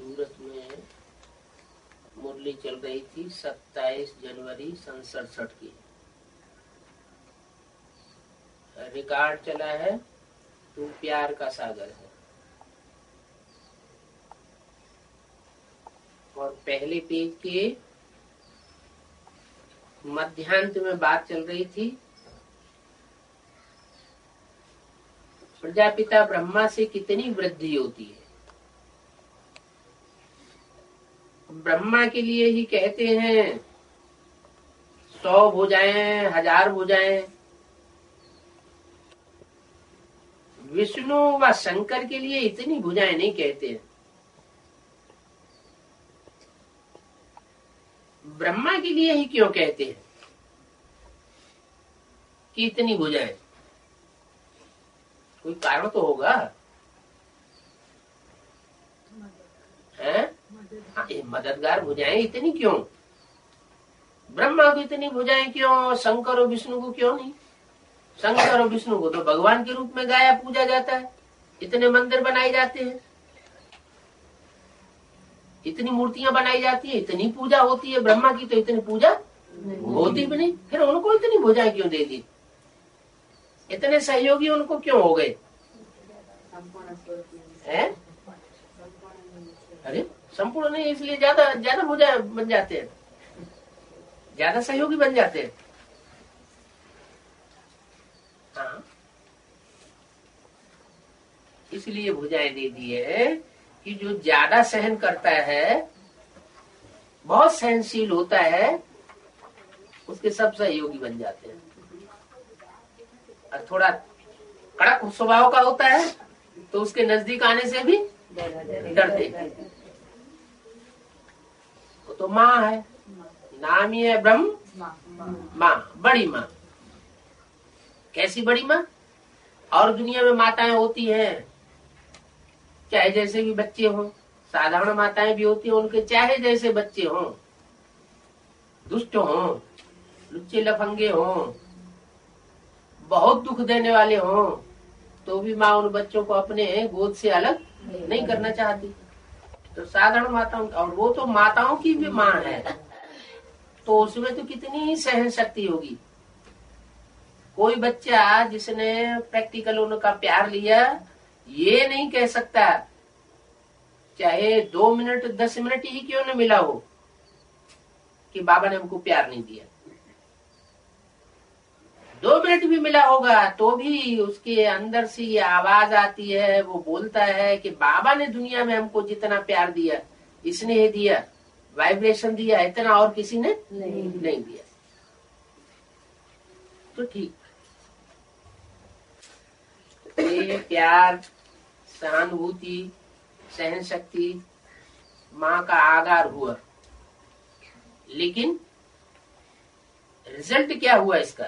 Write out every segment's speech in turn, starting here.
सूरत में मुरली चल रही थी 27 जनवरी सन 67 की। रिकॉर्ड चला है तू प्यार का सागर है। और पहले पेज के मध्यांत में बात चल रही थी प्रजापिता ब्रह्मा से कितनी वृद्धि होती है। ब्रह्मा के लिए ही कहते हैं 100 भुजाएं 1000 भुजाएं। विष्णु व शंकर के लिए इतनी भुजाएं नहीं कहते हैं। ब्रह्मा के लिए ही क्यों कहते हैं कि इतनी भुजाएं? कोई कारण तो होगा है? मददगार भुजाएं इतनी क्यों? ब्रह्मा को इतनी भुजाएं क्यों? शंकर और विष्णु को क्यों नहीं? शंकर और विष्णु को तो भगवान के रूप में गाया पूजा जाता है। इतने मंदिर बनाए जाते हैं, इतनी मूर्तियां बनाई जाती है, इतनी पूजा होती है। ब्रह्मा की तो इतनी पूजा होती भी नहीं, फिर उनको इतनी भुजाएं क्यों दे दी? इतने सहयोगी उनको क्यों हो गए? अरे संपूर्ण नहीं, इसलिए ज्यादा ज्यादा भुजा बन जाते हैं, ज्यादा सहयोगी बन जाते हैं। हाँ, इसलिए भुजाएं दे दी है कि जो ज्यादा सहन करता है, बहुत सहनशील होता है, उसके सब सहयोगी बन जाते हैं। और थोड़ा कड़क स्वभाव का होता है तो उसके नजदीक आने से भी डरते। वो तो माँ है, नाम ही है ब्रह्म माँ, बड़ी माँ। कैसी बड़ी माँ? और दुनिया में माताएं होती हैं, चाहे जैसे भी बच्चे हों, साधारण माताएं भी होती हैं, उनके चाहे जैसे बच्चे हों, दुष्ट हों, लुच्चे लफंगे हों, बहुत दुख देने वाले हों, तो भी माँ उन बच्चों को अपने गोद से अलग नहीं करना चाहती। तो साधारण माताओं, और वो तो माताओं की भी माँ है, तो उसमें तो कितनी सहन शक्ति होगी। कोई बच्चा जिसने प्रैक्टिकल उनका प्यार लिया, ये नहीं कह सकता, चाहे 2 मिनट 10 मिनट ही क्यों न मिला हो, कि बाबा ने हमको प्यार नहीं दिया। 2 मिनट भी मिला होगा तो भी उसके अंदर से ये आवाज आती है, वो बोलता है कि बाबा ने दुनिया में हमको जितना प्यार दिया, स्नेह दिया, वाइब्रेशन दिया, इतना और किसी ने नहीं दिया। तो ठीक, ये प्यार, सहानुभूति, सहन शक्ति माँ का आधार हुआ, लेकिन रिजल्ट क्या हुआ इसका?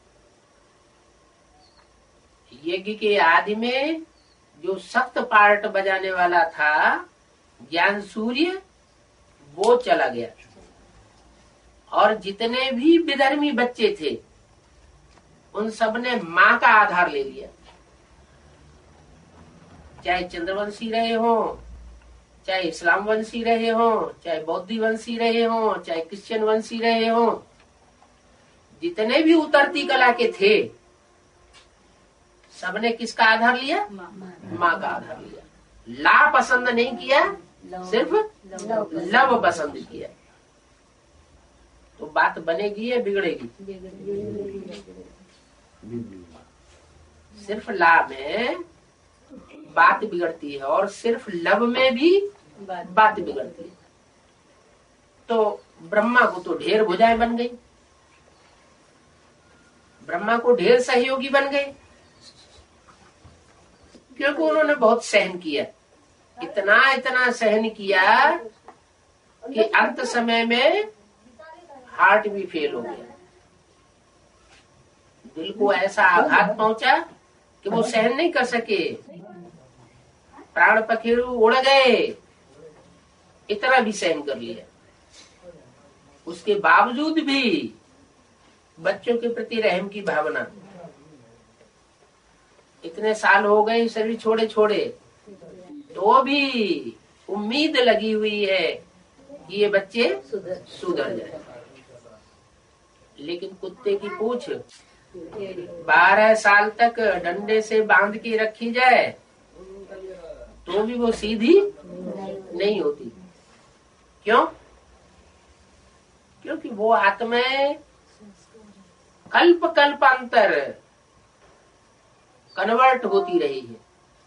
यज्ञ के आदि में जो सख्त पार्ट बजाने वाला था ज्ञान सूर्य, वो चला गया, और जितने भी विधर्मी बच्चे थे उन सब ने माँ का आधार ले लिया। चाहे चंद्रवंशी रहे हो, चाहे इस्लाम वंशी रहे हो, चाहे बौद्धी वंशी रहे हो, चाहे क्रिश्चियन वंशी रहे हो, जितने भी उतरती कला के थे, सबने किसका आधार लिया? माँ का आधार लिया। ला पसंद नहीं किया, सिर्फ लव पसंद किया। तो बात बनेगी या बिगड़ेगी? सिर्फ ला में बात बिगड़ती है, और सिर्फ लव में भी बात बिगड़ती है। तो ब्रह्मा को तो ढेर भुजाएं बन गई, ब्रह्मा को ढेर सहयोगी बन गए, क्योंकि उन्होंने बहुत सहन किया। इतना सहन किया कि अंत समय में हार्ट भी फेल हो गया, दिल को ऐसा आघात पहुंचा कि वो सहन नहीं कर सके, प्राण पखेरु उड़ गए। इतना भी सहन कर लिया, उसके बावजूद भी बच्चों के प्रति रहम की भावना। इतने साल हो गए शरीर छोड़े छोड़े, तो भी उम्मीद लगी हुई है कि ये बच्चे सुधर जाए। लेकिन कुत्ते की पूंछ 12 साल तक डंडे से बांध के रखी जाए तो भी वो सीधी नहीं होती। क्यों? क्योंकि वो आत्माएं कल्प कल्पांतर कन्वर्ट होती रही है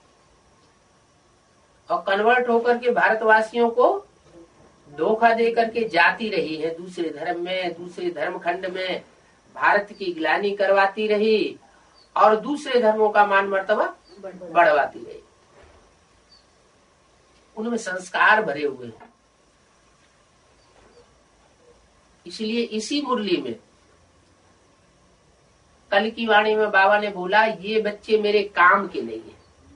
और कन्वर्ट होकर के भारतवासियों को धोखा दे करके जाती रही है, दूसरे धर्म में, दूसरे धर्म खंड में भारत की ग्लानि करवाती रही और दूसरे धर्मों का मान मर्तबा बढ़वाती रही। उनमें संस्कार भरे हुए हैं। इसलिए इसी मुरली में कल की वाणी में बाबा ने बोला, ये बच्चे मेरे काम के नहीं है।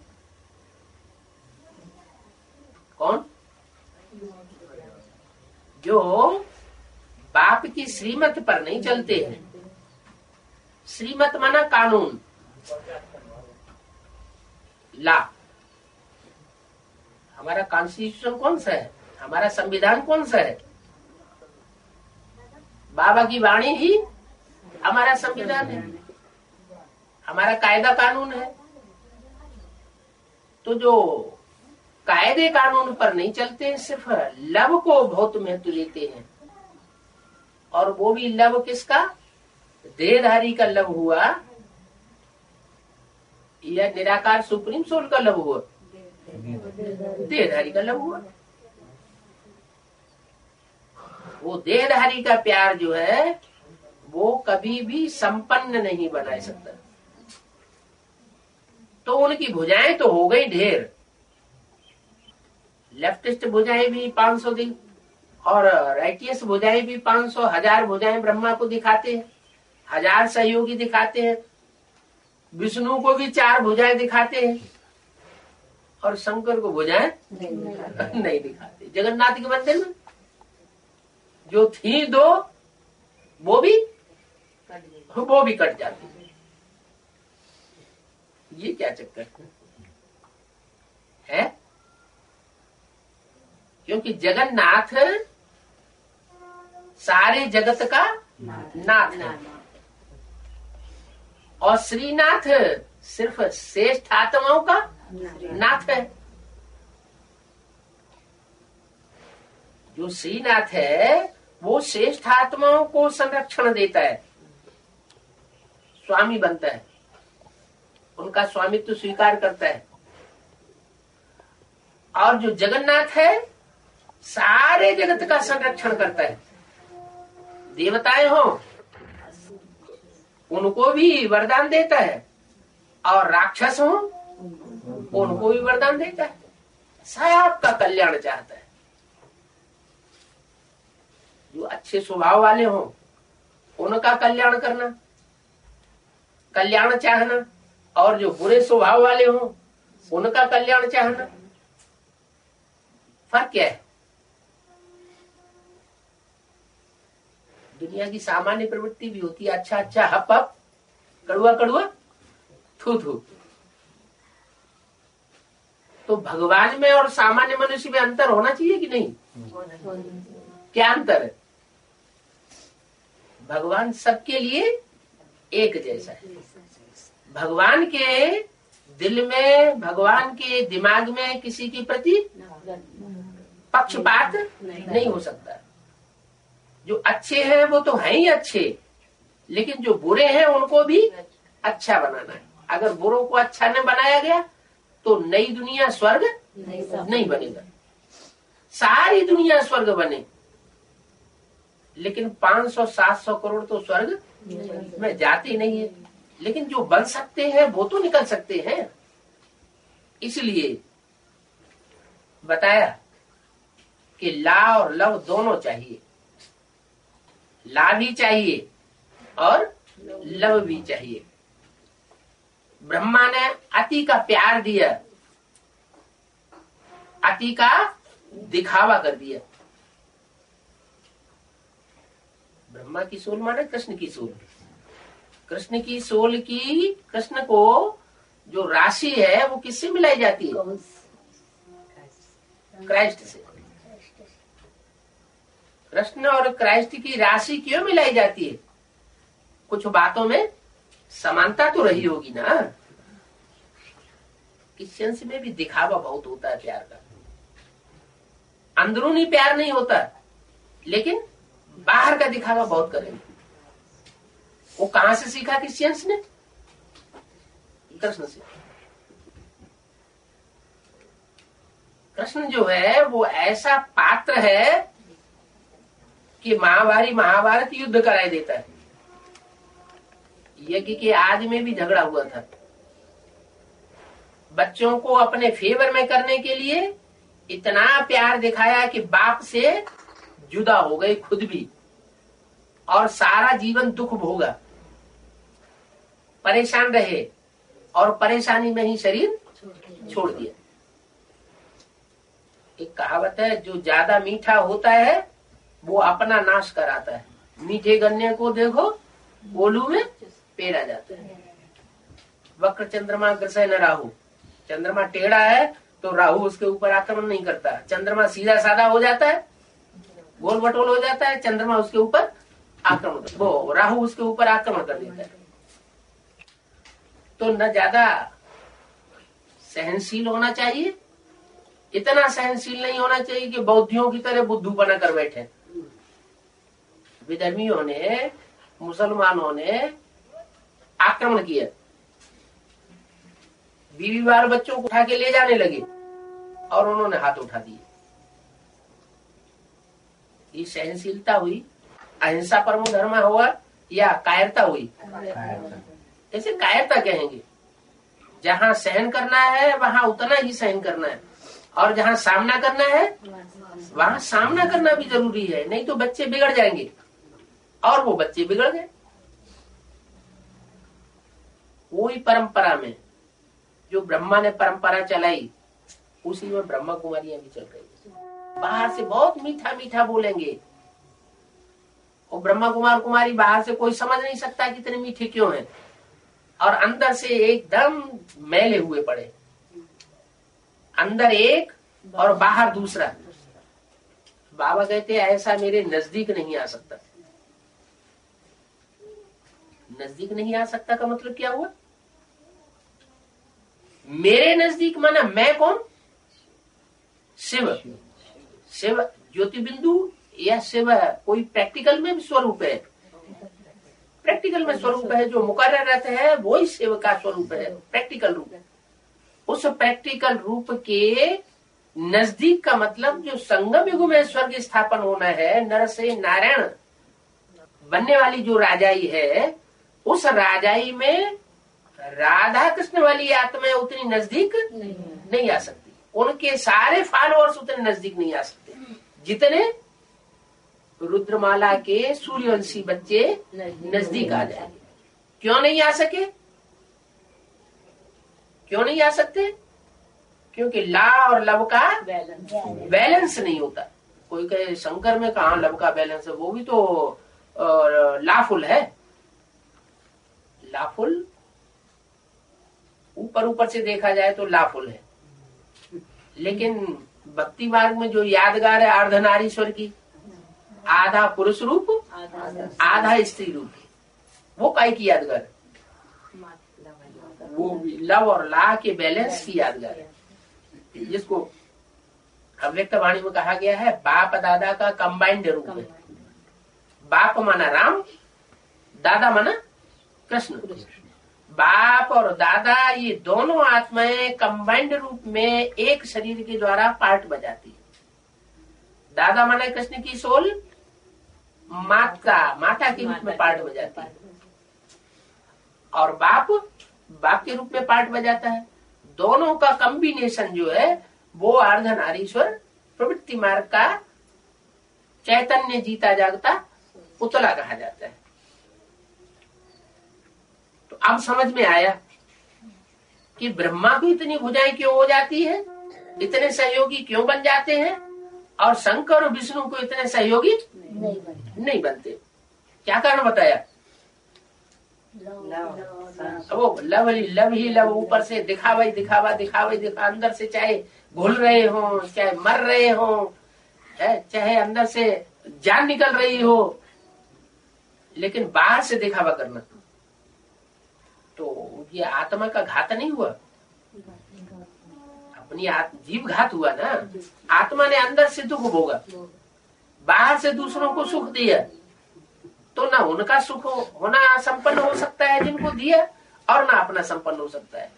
कौन? जो बाप की श्रीमत पर नहीं चलते हैं। श्रीमत माना कानून, ला। हमारा कॉन्स्टिट्यूशन कौन सा है? हमारा संविधान कौन सा है? बाबा की वाणी ही हमारा संविधान है, हमारा कायदा कानून है। तो जो कायदे कानून पर नहीं चलते हैं, सिर्फ लव को बहुत महत्व देते हैं। और वो भी लव किसका? देहधारी का लव हुआ या निराकार सुप्रीम सोल का लव हुआ? देहधारी का लव हुआ। वो देहधारी का प्यार जो है वो कभी भी संपन्न नहीं बना सकता। तो उनकी भुजाएं तो हो गई ढेर। लेफ्टिस्ट भुजाएं भी 500 दिन और राइटियस भुजाएं भी 500, 1000 भुजाएं ब्रह्मा को दिखाते हैं, 1000 सहयोगी दिखाते हैं। विष्णु को भी 4 भुजाएं दिखाते हैं और शंकर को भुजाएं नहीं दिखाते। जगन्नाथ के मंदिर में जो थी 2 वो भी कट जाती है। ये क्या चक्कर है? क्योंकि जगन्नाथ सारे जगत का नाथ है और श्रीनाथ सिर्फ श्रेष्ठ आत्माओं का नाथ है। जो श्रीनाथ है वो श्रेष्ठ आत्माओं को संरक्षण देता है, स्वामी बनता है, उनका स्वामित्व स्वीकार करता है। और जो जगन्नाथ है सारे जगत का संरक्षण करता है। देवताएं हो उनको भी वरदान देता है और राक्षस हो उनको भी वरदान देता है। सबका कल्याण चाहता है। जो अच्छे स्वभाव वाले हो उनका कल्याण करना, कल्याण चाहना, और जो बुरे स्वभाव वाले हो उनका कल्याण चाहना, फर्क क्या है? दुनिया की सामान्य प्रवृत्ति भी होती है, अच्छा अच्छा, हप हप, कड़ुआ कड़ुआ, थू थू। तो भगवान में और सामान्य मनुष्य में अंतर होना चाहिए कि नहीं? क्या अंतर है? भगवान सबके लिए एक जैसा है। भगवान के दिल में, भगवान के दिमाग में किसी के प्रति पक्षपात नहीं हो सकता। जो अच्छे हैं वो तो हैं ही अच्छे, लेकिन जो बुरे हैं उनको भी अच्छा बनाना है। अगर बुरों को अच्छा न बनाया गया तो नई दुनिया स्वर्ग नहीं बनेगा। सारी दुनिया स्वर्ग बने, लेकिन 500-700 करोड़ तो स्वर्ग में जाते नहीं है। लेकिन जो बन सकते हैं वो तो निकल सकते हैं। इसलिए बताया कि ला और लव दोनों चाहिए। ला भी चाहिए और लव भी चाहिए। ब्रह्मा ने अति का प्यार दिया, अति का दिखावा कर दिया। ब्रह्मा की सोल माने कृष्ण की सोल। कृष्ण की सोल की, कृष्ण को जो राशि है वो किससे मिलाई जाती है? क्राइस्ट से। कृष्ण और क्राइस्ट की राशि क्यों मिलाई जाती है? कुछ बातों में समानता तो रही होगी ना। क्रिश्चियंस में भी दिखावा बहुत होता है प्यार का, अंदरूनी प्यार नहीं होता, लेकिन बाहर का दिखावा बहुत करेंगे। वो कहां से सीखा क्रिश्चियंस ने? कृष्ण से। कृष्ण जो है वो ऐसा पात्र है कि महाभारत युद्ध कराई देता है। यज्ञ के आदि में भी झगड़ा हुआ था। बच्चों को अपने फेवर में करने के लिए इतना प्यार दिखाया कि बाप से जुदा हो गए खुद भी, और सारा जीवन दुख भोगा, परेशान रहे और परेशानी में ही शरीर छोड़ दिया। एक कहावत है, जो ज्यादा मीठा होता है वो अपना नाश कराता है। मीठे गन्ने को देखो गोलू में पेरा जाता है। वक्र चंद्रमा ग्रसय न राहु। चंद्रमा टेढ़ा है तो राहु उसके ऊपर आक्रमण नहीं करता। चंद्रमा सीधा साधा हो जाता है, गोल बटोल हो जाता है, चंद्रमा उसके ऊपर आक्रमण, राहु उसके ऊपर आक्रमण कर देता है। तो न ज्यादा सहनशील होना चाहिए, इतना सहनशील नहीं होना चाहिए कि बौद्धियों की तरह बुद्धू बना कर बैठे। विधर्मियों ने, मुसलमानों ने आक्रमण किया, बीवी बाल बच्चों को उठा के ले जाने लगे और उन्होंने हाथ उठा दिए। ये सहनशीलता हुई? अहिंसा परमो धर्म हुआ या कायरता हुई? ऐसे कायरता कहेंगे। जहां सहन करना है वहां उतना ही सहन करना है, और जहां सामना करना है वहां सामना करना भी जरूरी है, नहीं तो बच्चे बिगड़ जाएंगे। और वो बच्चे बिगड़ गए। वही परंपरा में जो ब्रह्मा ने परंपरा चलाई, उसी में ब्रह्मा कुमारियां भी चल रही है। बाहर से बहुत मीठा मीठा बोलेंगे, और ब्रह्मा कुमार कुमारी बाहर से कोई समझ नहीं सकता कितने मीठे क्यों हैं, और अंदर से एकदम मैले हुए पड़े। अंदर एक और बाहर दूसरा। बाबा कहते हैं ऐसा मेरे नजदीक नहीं आ सकता। नजदीक नहीं आ सकता का मतलब क्या हुआ? मेरे नजदीक माना मैं कौन? शिव। शिव ज्योति बिंदु या शिव कोई प्रैक्टिकल में भी स्वरूप है। प्रैक्टिकल में स्वरूप है, जो मुकर्रर रहते हैं वही शिव का स्वरूप है, प्रैक्टिकल रूप। उस प्रैक्टिकल रूप के नजदीक का मतलब जो संगम युग में स्वर्ग स्थापन होना है, नर से नारायण बनने वाली जो राजाई है, उस राजाई में राधा कृष्ण वाली आत्माएं उतनी नजदीक नहीं आ सकती। उनके सारे फॉलोअर्स उतने नजदीक नहीं आ सकते जितने रुद्रमाला के सूर्यवंशी बच्चे नजदीक आ जाए। क्यों नहीं आ सके? क्यों नहीं आ सकते? क्योंकि ला और लव का बैलेंस नहीं होता। कोई कहे शंकर में कहा लव का बैलेंस है, वो भी तो लाफुल है। लाफुल ऊपर ऊपर से देखा जाए तो लाफुल है, लेकिन भक्ति मार्ग में जो यादगार है अर्धनारीश्वर की, आधा पुरुष रूप आधा स्त्री रूप, वो काय की यादगार? वो लव और ला के बैलेंस की यादगार है, जिसको अव्यक्त वाणी में कहा गया है बाप दादा का कंबाइंड रूप है। बाप माना राम, दादा माना कृष्ण। बाप और दादा ये दोनों आत्माएं कंबाइंड रूप में एक शरीर के द्वारा पार्ट बजाती है। दादा माना कृष्ण की सोल, माता के रूप में पार्ट बजाती है, और बाप के रूप में पार्ट बजाता है। दोनों का कॉम्बिनेशन जो है वो अर्धनारीश्वर प्रवृत्ति मार्ग का चैतन्य जीता जागता पुतला कहा जाता है। तो अब समझ में आया कि ब्रह्मा को इतनी भुजाएं क्यों हो जाती है, इतने सहयोगी क्यों बन जाते हैं, और शंकर और विष्णु को इतने सहयोगी नहीं बनते। क्या कारण बताया? वो लव ही लव, ऊपर से दिखावा ही दिखावा, अंदर से चाहे घुल रहे हो, चाहे मर रहे हो, चाहे अंदर से जान निकल रही हो, लेकिन बाहर से दिखावा करना, तो ये आत्मा का घात नहीं हुआ, अपनी जीव घात हुआ ना। आत्मा ने अंदर से दुख भोगा, बाहर से दूसरों को सुख दिया, तो ना उनका सुख होना संपन्न हो सकता है जिनको दिया, और ना अपना संपन्न हो सकता है।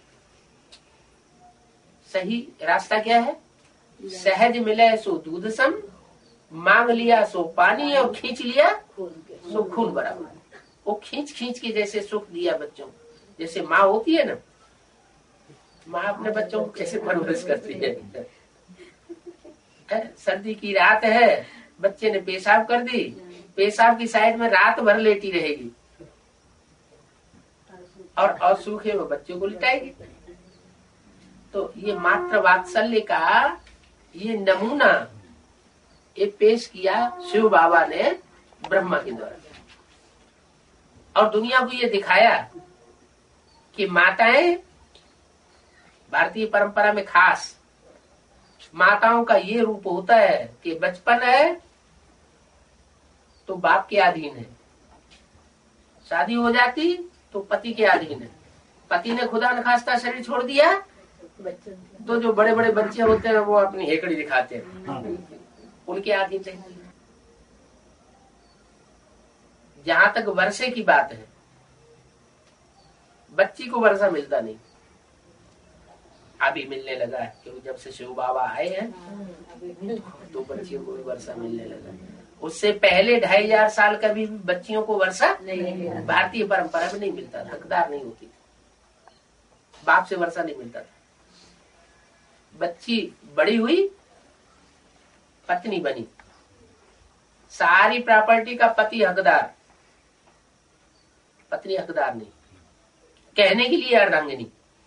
सही रास्ता क्या है? सहज मिले सो दूध सम, मांग लिया सो पानी, और खींच लिया सो खून बराबर। वो खींच खींच के जैसे सुख दिया बच्चों, जैसे माँ होती है ना, माँ अपने बच्चों को कैसे परवरिश करती है। सर्दी की रात है, बच्चे ने पेशाब कर दी, पेशाब की साइड में रात भर लेटी रहेगी, और सूखे में बच्चों को लिटाएगी। तो ये मात्र वात्सल्य का ये नमूना ये पेश किया शिव बाबा ने ब्रह्मा के द्वारा, और दुनिया को ये दिखाया कि माताएं, भारतीय परंपरा में खास माताओं का ये रूप होता है कि बचपन है तो बाप के अधीन है, शादी हो जाती तो पति के अधीन है, पति ने खुदा न खास्ता शरीर छोड़ दिया तो जो बड़े बड़े बच्चे होते हैं वो अपनी हेकड़ी दिखाते हैं, उनके अधीन रहती है। जहां तक वर्षे की बात है, बच्ची को वर्षा मिलता नहीं, अभी मिलने लगा है, क्योंकि जब से शिव बाबा आए हैं तो बच्चियों को भी वर्षा मिलने लगा। उससे पहले 2500 साल कभी भी बच्चियों को वर्षा भारतीय परंपरा में नहीं मिलता, हकदार नहीं होती, बाप से वर्षा नहीं मिलता था। बच्ची बड़ी हुई, पत्नी बनी, सारी प्रॉपर्टी का पति हकदार, पत्नी हकदार नहीं, कहने के लिए अर्धांगिनी।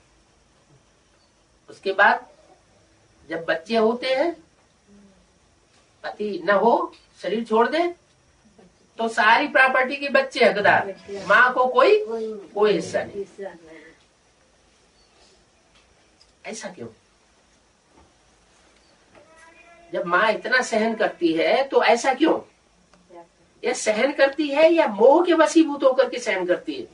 उसके बाद जब बच्चे होते हैं, पति न हो, शरीर छोड़ दे, तो सारी प्रॉपर्टी के बच्चे हकदार, माँ को कोई हिस्सा नहीं। ऐसा क्यों? जब माँ इतना सहन करती है तो ऐसा क्यों? यह सहन करती है या मोह के वशीभूत होकर के सहन करती है?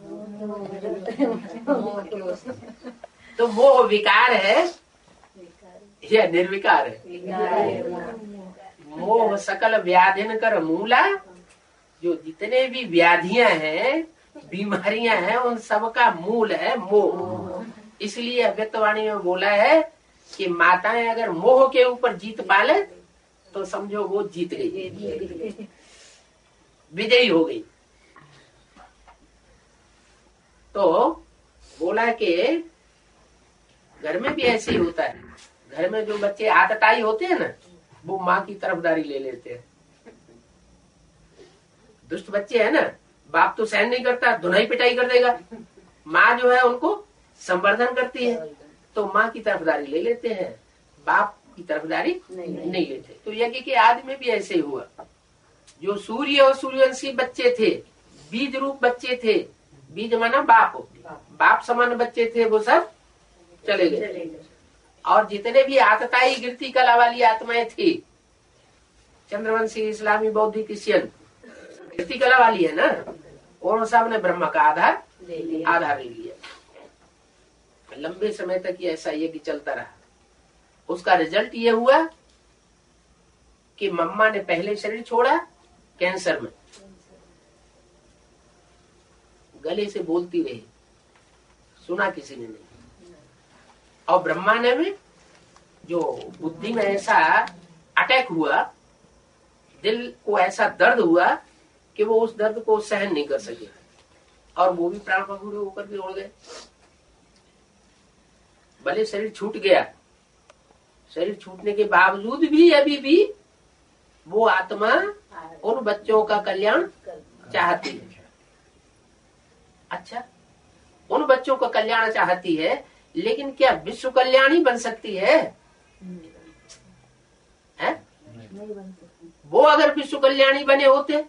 तो मोह विकार है या निर्विकार है? मोह सकल व्याधिन कर मूला, जो जितने भी व्याधियां हैं, बीमारियां हैं, उन सबका मूल है मोह। इसलिए अव्यक्तवाणी में बोला है कि माताएं अगर मोह के ऊपर जीत पाले तो समझो वो जीत गई, विजयी हो गई। तो बोला कि घर में भी ऐसे ही होता है, घर में जो बच्चे आतताई होते हैं ना, वो माँ की तरफदारी ले लेते हैं। दुष्ट बच्चे हैं ना, बाप तो सहन नहीं करता, धुनाई पिटाई कर देगा, माँ जो है उनको संवर्धन करती है, तो माँ की तरफदारी ले लेते हैं, बाप की तरफदारी नहीं लेते। तो यज्ञ के आदि में भी ऐसे ही हुआ। जो सूर्य और सूर्यवंशी बच्चे थे, बीज रूप बच्चे थे, बीज माना बाप समान बच्चे थे, वो सब चले गए। और जितने भी आतताई गिरती कला वाली आत्माएं थी, चंद्रवंशी, इस्लामी, बौद्धिक, क्रिश्चियन, गिरती कला वाली है ना, उन सब ने ब्रह्मा का आधार ले लिया। लंबे समय तक ये ऐसा यज्ञ चलता रहा। उसका रिजल्ट ये हुआ कि मम्मा ने पहले शरीर छोड़ा कैंसर में, गले से बोलती रही, सुना किसी ने नहीं। और ब्रह्मा ने भी जो बुद्धि में ऐसा अटैक हुआ, दिल को ऐसा दर्द हुआ कि वो उस दर्द को सहन नहीं कर सके, और वो भी प्राण पखुड़े होकर के उड़ गए। भले शरीर छूट गया, शरीर छूटने के बावजूद भी अभी भी वो आत्मा उन बच्चों का कल्याण चाहती है। अच्छा, उन बच्चों का कल्याण चाहती है, लेकिन क्या विश्व कल्याणी बन सकती है? वो अगर विश्व कल्याणी बने होते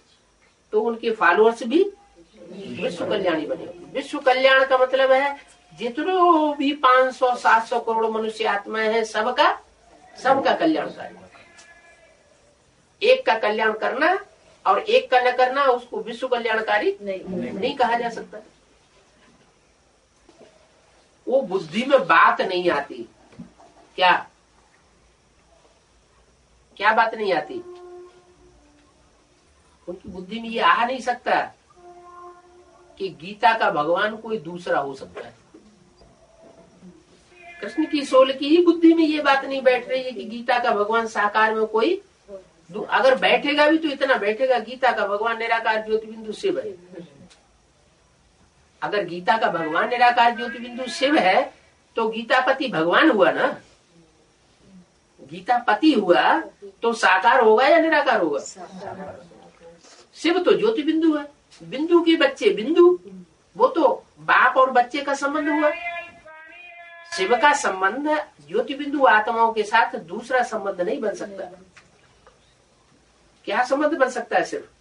तो उनके फॉलोअर्स भी विश्व कल्याणी बने। विश्व कल्याण का मतलब है जितने भी 500-700 करोड़ मनुष्य आत्माएं हैं, सबका कल्याणकारी। एक का कल्याण करना और एक का न करना उसको विश्व कल्याणकारी नहीं कहा जा सकता। वो बुद्धि में बात नहीं आती। क्या बात नहीं आती? उनकी बुद्धि में ये आ नहीं सकता कि गीता का भगवान कोई दूसरा हो सकता है। कृष्ण की सोल की ही बुद्धि में ये बात नहीं बैठ रही है कि गीता का भगवान साकार में कोई, अगर बैठेगा भी तो इतना बैठेगा, गीता का भगवान निराकार ज्योति बिंदु शिव है। अगर गीता का भगवान निराकार ज्योति बिंदु शिव है तो गीतापति भगवान हुआ ना। गीतापति हुआ तो साकार होगा या निराकार होगा? शिव तो ज्योति बिंदु है, बिंदु के बच्चे बिंदु, वो तो बाप और बच्चे का संबंध हुआ। शिव का संबंध ज्योति बिंदु आत्माओं के साथ दूसरा संबंध नहीं बन सकता। क्या संबंध बन सकता है? सिर्फ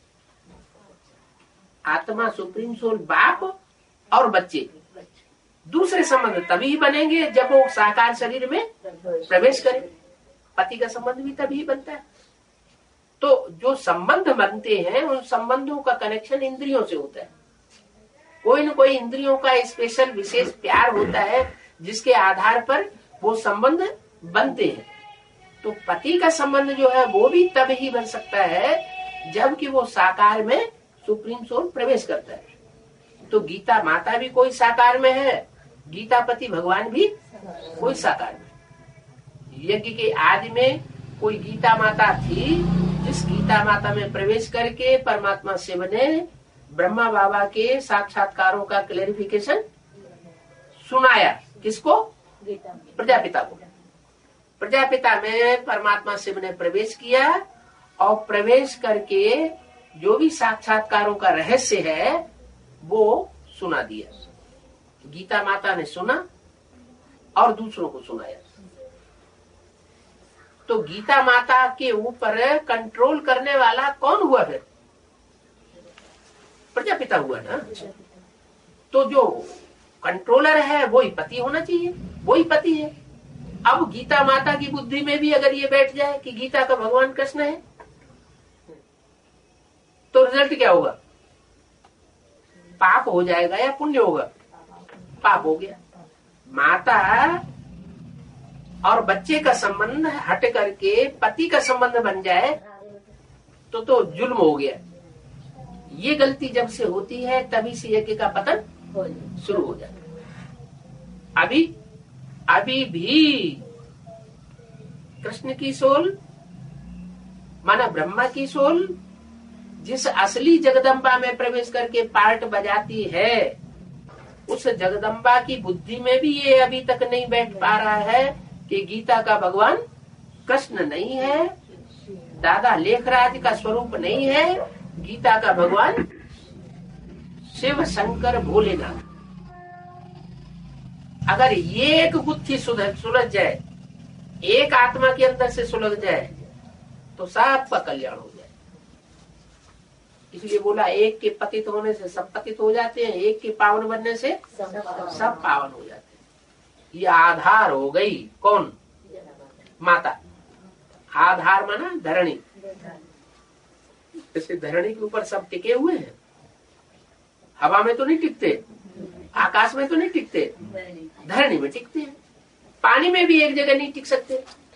आत्मा सुप्रीम सोल बाप और बच्चे, दूसरे संबंध तभी बनेंगे जब वो साकार शरीर में प्रवेश करे। पति का संबंध भी तभी बनता है। तो जो संबंध बनते हैं उन संबंधों का कनेक्शन इंद्रियों से होता है। कोई न कोई इंद्रियों का स्पेशल विशेष प्यार होता है जिसके आधार पर वो संबंध बनते हैं। तो पति का संबंध जो है वो भी तब ही बन सकता है जबकि वो साकार में सुप्रीम सोल प्रवेश करता है। तो गीता माता भी कोई साकार में है, गीतापति भगवान भी कोई साकार में। यज्ञ के आदि में कोई गीता माता थी, जिस गीता माता में प्रवेश करके परमात्मा शिव ने ब्रह्मा बाबा के साक्षात्कारों का क्लेरिफिकेशन सुनाया। किसको? प्रजापिता को। प्रजापिता में परमात्मा शिव ने प्रवेश किया और प्रवेश करके जो भी साक्षात्कारों का रहस्य है वो सुना दिया। गीता माता ने सुना और दूसरों को सुनाया। तो गीता माता के ऊपर कंट्रोल करने वाला कौन हुआ? फिर प्रजापिता हुआ ना। तो जो कंट्रोलर है वही पति होना चाहिए, वही पति है। अब गीता माता की बुद्धि में भी अगर ये बैठ जाए कि गीता का भगवान कृष्ण है तो रिजल्ट क्या होगा? पाप हो जाएगा या पुण्य होगा? पाप हो गया। माता और बच्चे का संबंध हट करके पति का संबंध बन जाए तो जुल्म हो गया। ये गलती जब से होती है तभी से यज्ञ का पतन शुरू हो जाता है। अभी भी कृष्ण की सोल माना ब्रह्मा की सोल जिस असली जगदम्बा में प्रवेश करके पार्ट बजाती है, उस जगदम्बा की बुद्धि में भी ये अभी तक नहीं बैठ पा रहा है कि गीता का भगवान कृष्ण नहीं है, दादा लेखराज का स्वरूप नहीं है, गीता का भगवान शिव शंकर भोलेनाथ। अगर ये एक बुद्धि सुलझ जाए, एक आत्मा के अंदर से सुलझ जाए तो सबका कल्याण हो जाए। इसलिए बोला एक के पतित होने से सब पतित हो जाते हैं, एक के पावन बनने से सब पावन हो जाते हैं। ये आधार हो गई कौन? माता। आधार माना धरणी। जैसे धरणी के ऊपर सब टिके हुए हैं, हवा में तो नहीं टिकते, आकाश में तो नहीं टिकते, धरणी में टिकते हैं। पानी में भी एक जगह नहीं टिक सकते।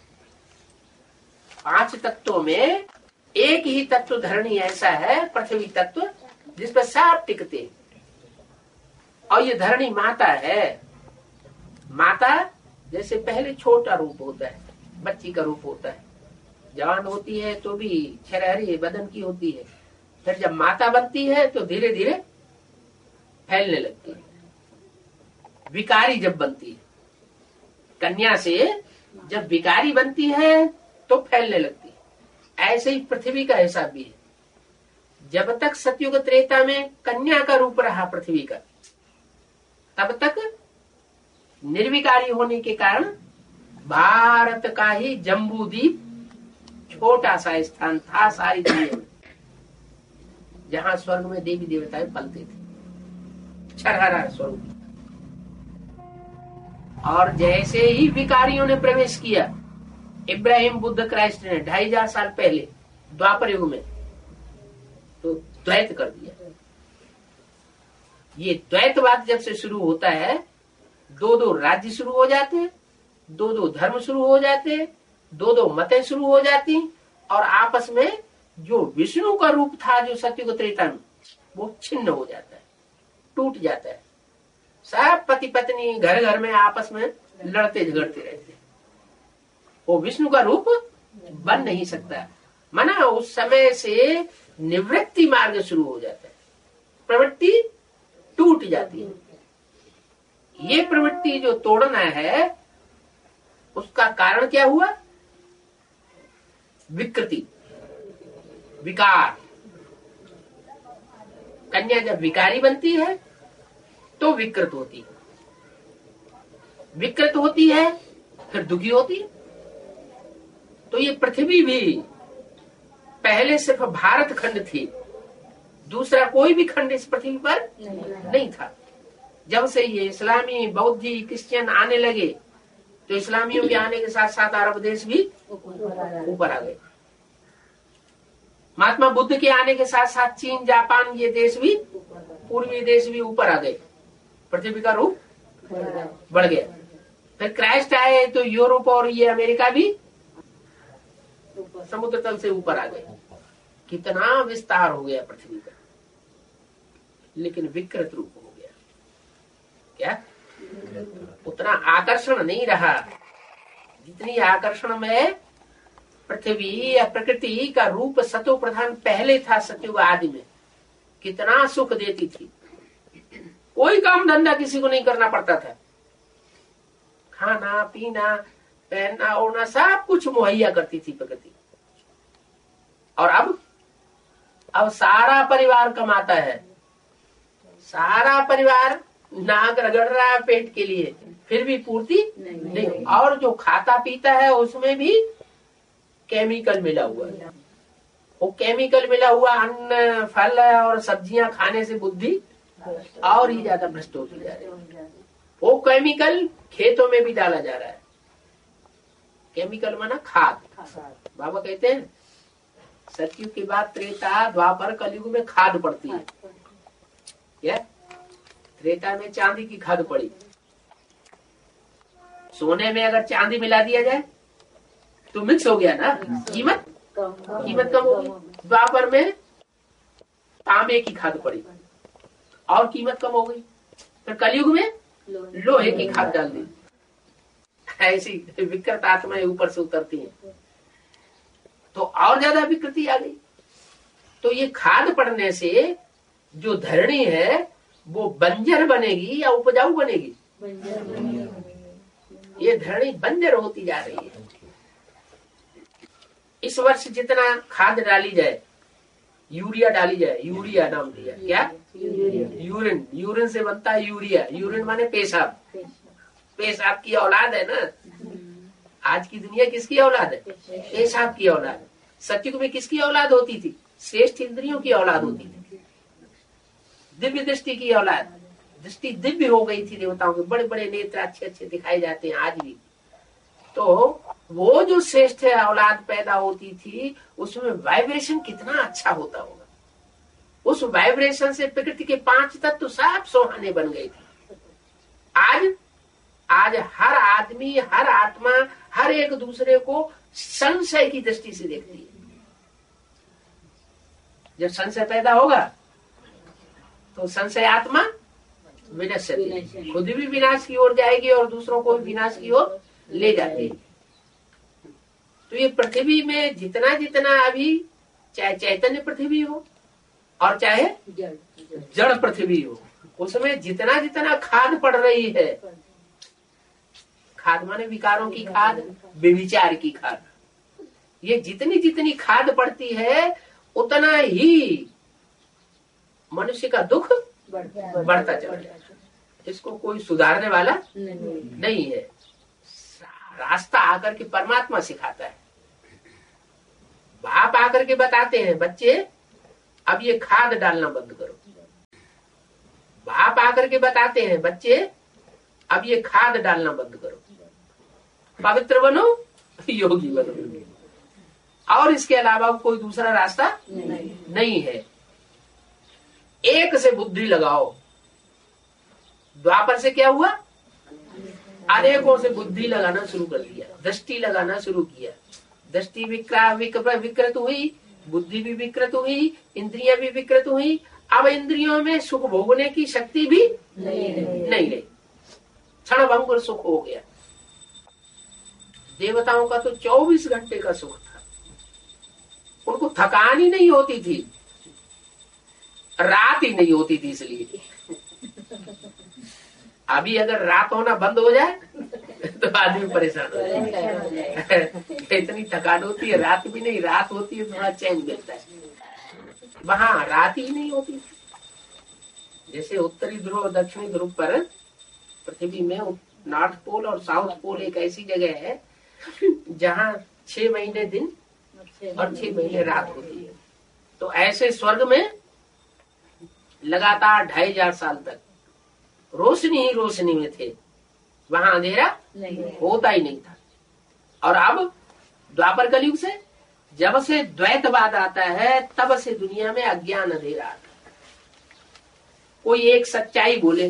5 तत्वों में एक ही तत्व धरणी ऐसा है, पृथ्वी तत्व, जिस पर सब टिकते। और ये धरणी माता है। माता जैसे पहले छोटा रूप होता है, बच्ची का रूप होता है, जवान होती है तो भी छरहरी बदन की होती है, फिर जब माता बनती है तो धीरे धीरे फैलने लगती है। विकारी जब बनती है, कन्या से जब विकारी बनती है तो फैलने लगती है। ऐसे ही पृथ्वी का हिसाब भी है। जब तक सतयुग त्रेता में कन्या का रूप रहा पृथ्वी का, तब तक निर्विकारी होने के कारण भारत का ही जम्बू द्वीप छोटा सा स्थान था सारी दुनिया में, जहां स्वर्ग में देवी देवताएं पलते थे। छरहरा स्वरूप। और जैसे ही विकारियों ने प्रवेश किया, इब्राहिम, बुद्ध, क्राइस्ट ने 2500 साल पहले द्वापर युग में, तो द्वैत कर दिया। ये द्वैतवाद जब से शुरू होता है, दो दो राज्य शुरू हो जाते हैं, दो दो धर्म शुरू हो जाते हैं, दो दो मतें शुरू हो जाती, और आपस में जो विष्णु का रूप था जो सत्युग त्रेता में, वो छिन्न हो जाता है, टूट जाता है। सब पति पत्नी घर घर में आपस में लड़ते झगड़ते रहते हैं। वो विष्णु का रूप बन नहीं सकता। माना उस समय से निवृत्ति मार्ग शुरू हो जाता है, प्रवृत्ति टूट जाती है। ये प्रवृत्ति जो तोड़ना है, उसका कारण क्या हुआ? विकृति, विकार। कन्या जब विकारी बनती है तो विकृत होती है, विकृत होती है फिर दुखी होती है। तो ये पृथ्वी भी पहले सिर्फ भारत खंड थी, दूसरा कोई भी खंड इस पृथ्वी पर नहीं था। जब से ये इस्लामी, बौद्धी, क्रिश्चियन आने लगे, तो इस्लामियों के आने के साथ साथ अरब देश भी ऊपर आ गए। महात्मा बुद्ध के आने के साथ साथ चीन, जापान, ये देश भी, पूर्वी देश भी ऊपर आ गए, पृथ्वी का रूप बढ़ गया। फिर क्राइस्ट आए तो यूरोप और ये अमेरिका भी समुद्र तल से ऊपर आ गए। कितना विस्तार हो गया पृथ्वी का, लेकिन विकृत रूप हो गया। क्या? उतना आकर्षण नहीं रहा जितनी आकर्षण में पृथ्वी या प्रकृति का रूप सतो प्रधान पहले था। सतयुग आदि में कितना सुख देती थी, कोई काम धंधा किसी को नहीं करना पड़ता था, खाना पीना पहनना ओढ़ना सब कुछ मुहैया करती थी प्रकृति। और अब सारा परिवार कमाता है, सारा परिवार नाक रगड़ रहा है पेट के लिए, फिर भी पूर्ति नहीं। और जो खाता पीता है उसमें भी केमिकल मिला हुआ है। वो केमिकल मिला हुआ अन्न, फल और सब्जियां खाने से बुद्धि और ही ज्यादा भ्रष्ट होती जा रही है। वो केमिकल खेतों में भी डाला जा रहा है। केमिकल माना खाद। बाबा कहते हैं सतयुग के बाद त्रेता, द्वापर, कलयुग में खाद पड़ती है। क्या? त्रेता में चांदी की खाद पड़ी। सोने में अगर चांदी मिला दिया जाए तो मिक्स हो गया ना, कीमत कम होगी। द्वापर में तांबे की खाद पड़ी और कीमत कम हो गई। फिर कलयुग में लोहे की खाद डाल दी। ऐसी विकृत आत्माएं ऊपर से उतरती हैं तो और ज्यादा विकृति आ गई। तो ये खाद पड़ने से जो धरणी है वो बंजर बनेगी या उपजाऊ बनेगी? ये धरणी बंजर होती जा रही है। इस वर्ष जितना खाद डाली जाए, यूरिया डाली जाए, यूरिया नाम दिया। क्या? यूरिन। यूरिन से बनता है यूरिया। यूरिन माने पेशाब। पेशाब की औलाद है ना। आज की दुनिया किसकी औलाद है? पेशाब की औलाद। सतयुग में किसकी औलाद होती थी? श्रेष्ठ इंद्रियों की औलाद होती थी, दिव्य दृष्टि की औलाद। दृष्टि दिव्य हो गई थी देवताओं के, बड़े बड़े नेत्र अच्छे अच्छे दिखाई जाते हैं आज भी। तो वो जो श्रेष्ठ औलाद पैदा होती थी उसमें वाइब्रेशन कितना अच्छा होता होगा। उस वाइब्रेशन से प्रकृति के 5 तत्व सब सुहाने बन गए थे। आज हर आदमी, हर आत्मा, हर एक दूसरे को संशय की दृष्टि से देखती है। जब संशय पैदा होगा तो संशय आत्मा विनश्यति, खुद भी विनाश की ओर जाएगी और दूसरों को भी विनाश की ओर ले जाती है। तो ये पृथ्वी में जितना जितना अभी, चाहे चैतन्य पृथ्वी हो और चाहे जड़ पृथ्वी हो, उसमें जितना जितना खाद पड़ रही है, खाद माने विकारों की खाद, व्यभिचार की खाद, ये जितनी जितनी खाद पड़ती है उतना ही मनुष्य का दुख बढ़ता चला जाता है। इसको कोई सुधारने वाला नहीं है। रास्ता आकर के परमात्मा सिखाता है। बाप आकर के बताते हैं बच्चे अब ये खाद डालना बंद करो। बाप आकर के बताते हैं बच्चे अब ये खाद डालना बंद करो, पवित्र बनो, योगी बनो, और इसके अलावा कोई दूसरा रास्ता नहीं है। एक से बुद्धि लगाओ। द्वापर से क्या हुआ? अनेकों से बुद्धि लगाना शुरू कर दिया, दृष्टि लगाना शुरू किया। दृष्टि विकृत हुई, बुद्धि भी विकृत हुई, इंद्रियां भी विकृत हुई। अब इंद्रियों में सुख भोगने की शक्ति भी नहीं रही, क्षण भंगुर सुख हो गया। देवताओं का तो 24 घंटे का सुख था, उनको थकान ही नहीं होती थी, रात ही नहीं होती थी। इसलिए अभी अगर रात होना बंद हो जाए तो आदमी परेशान हो जाए। इतनी थकान होती है, रात भी नहीं, रात होती है थोड़ा चैन मिलता है, वहां रात ही नहीं होती। जैसे उत्तरी ध्रुव और दक्षिणी ध्रुव पर पृथ्वी में नॉर्थ पोल और साउथ पोल एक ऐसी जगह है जहाँ 6 महीने दिन और 6 महीने रात होती है। तो ऐसे स्वर्ग में लगातार 2500 साल तक रोशनी ही रोशनी में थे, वहां अंधेरा होता ही नहीं था। और अब द्वापर कलयुग से जब से द्वैतवाद आता है तब से दुनिया में अज्ञान अंधेरा आता है। कोई एक सच्चाई बोले,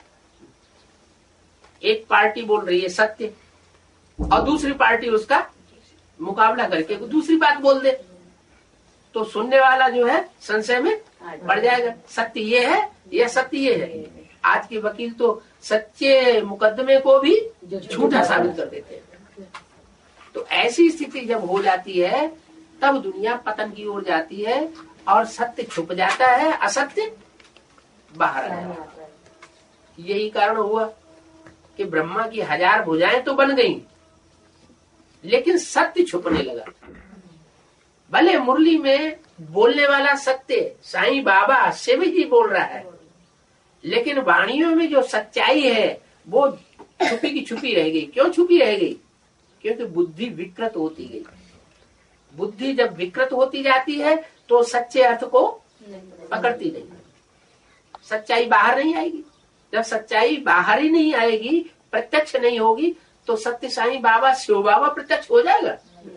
एक पार्टी बोल रही है सत्य, और दूसरी पार्टी उसका मुकाबला करके दूसरी बात बोल दे, तो सुनने वाला जो है संशय में पड़ जाएगा। सत्य ये है या सत्य ये है। आज के वकील तो सच्चे मुकदमे को भी झूठा साबित कर देते हैं। तो ऐसी स्थिति जब हो जाती है तब दुनिया पतन की ओर जाती है और सत्य छुप जाता है, असत्य बाहर आ जाता है। यही कारण हुआ कि ब्रह्मा की 1000 भुजाएं तो बन गईं, लेकिन सत्य छुपने लगा। भले मुरली में बोलने वाला सत्य साईं बाबा शिव जी बोल रहा है, लेकिन वाणियों में जो सच्चाई है वो छुपी की छुपी रह गई। क्यों छुपी रह गई? क्योंकि बुद्धि विकृत होती गई। बुद्धि जब विकृत होती जाती है तो सच्चे अर्थ को पकड़ती नहीं, सच्चाई बाहर नहीं आएगी। जब सच्चाई बाहर ही नहीं आएगी, प्रत्यक्ष नहीं होगी, तो सत्य साईं बाबा शिव बाबा प्रत्यक्ष हो जाएगा।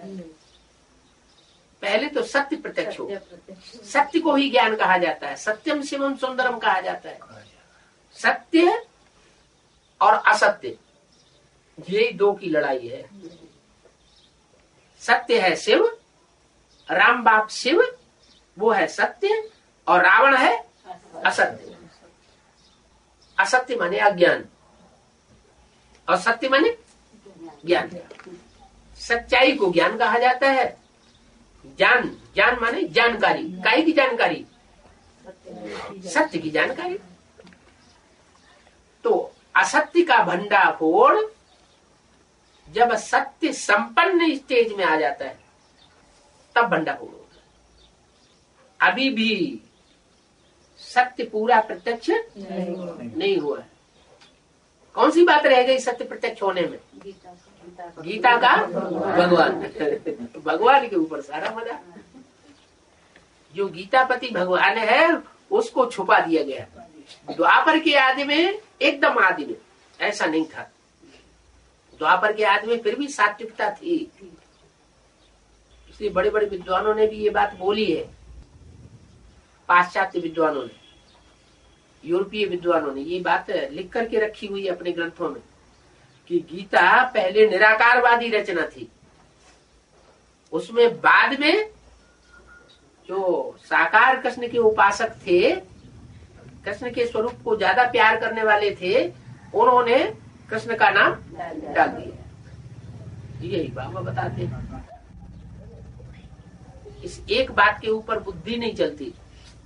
पहले तो सत्य प्रत्यक्ष हो। सत्य को ही ज्ञान कहा जाता है, सत्यम शिवम सुंदरम कहा जाता है। सत्य और असत्य, ये 2 की लड़ाई है। सत्य है शिव, राम बाप शिव, वो है सत्य, और रावण है असत्य। असत्य माने अज्ञान और सत्य माने ज्ञान। सच्चाई को ज्ञान कहा जाता है। ज्ञान माने जानकारी, काहे की जानकारी? सत्य की जानकारी। तो असत्य का भंडाफोड़ जब सत्य संपन्न स्टेज में आ जाता है तब भंडाफोड़ होता है। अभी भी सत्य पूरा प्रत्यक्ष नहीं हुआ है। कौन सी बात रह गई सत्य प्रत्यक्ष होने में? गीता का भगवान। भगवान के ऊपर सारा मजा। जो गीतापति भगवान है उसको छुपा दिया गया। द्वापर के आदि में, एकदम आदि में ऐसा नहीं था। द्वापर के आदि में फिर भी सात्विकता थी। इसलिए बड़े बड़े विद्वानों ने भी ये बात बोली है। पाश्चात्य विद्वानों ने, यूरोपीय विद्वानों ने ये बात लिख करके रखी हुई है अपने ग्रंथों में कि गीता पहले निराकारवादी रचना थी, उसमें बाद में जो साकार कृष्ण के उपासक थे, कृष्ण के स्वरूप को ज्यादा प्यार करने वाले थे, उन्होंने कृष्ण का नाम डाल दिया। यही बाबा बताते हैं। इस एक बात के ऊपर बुद्धि नहीं चलती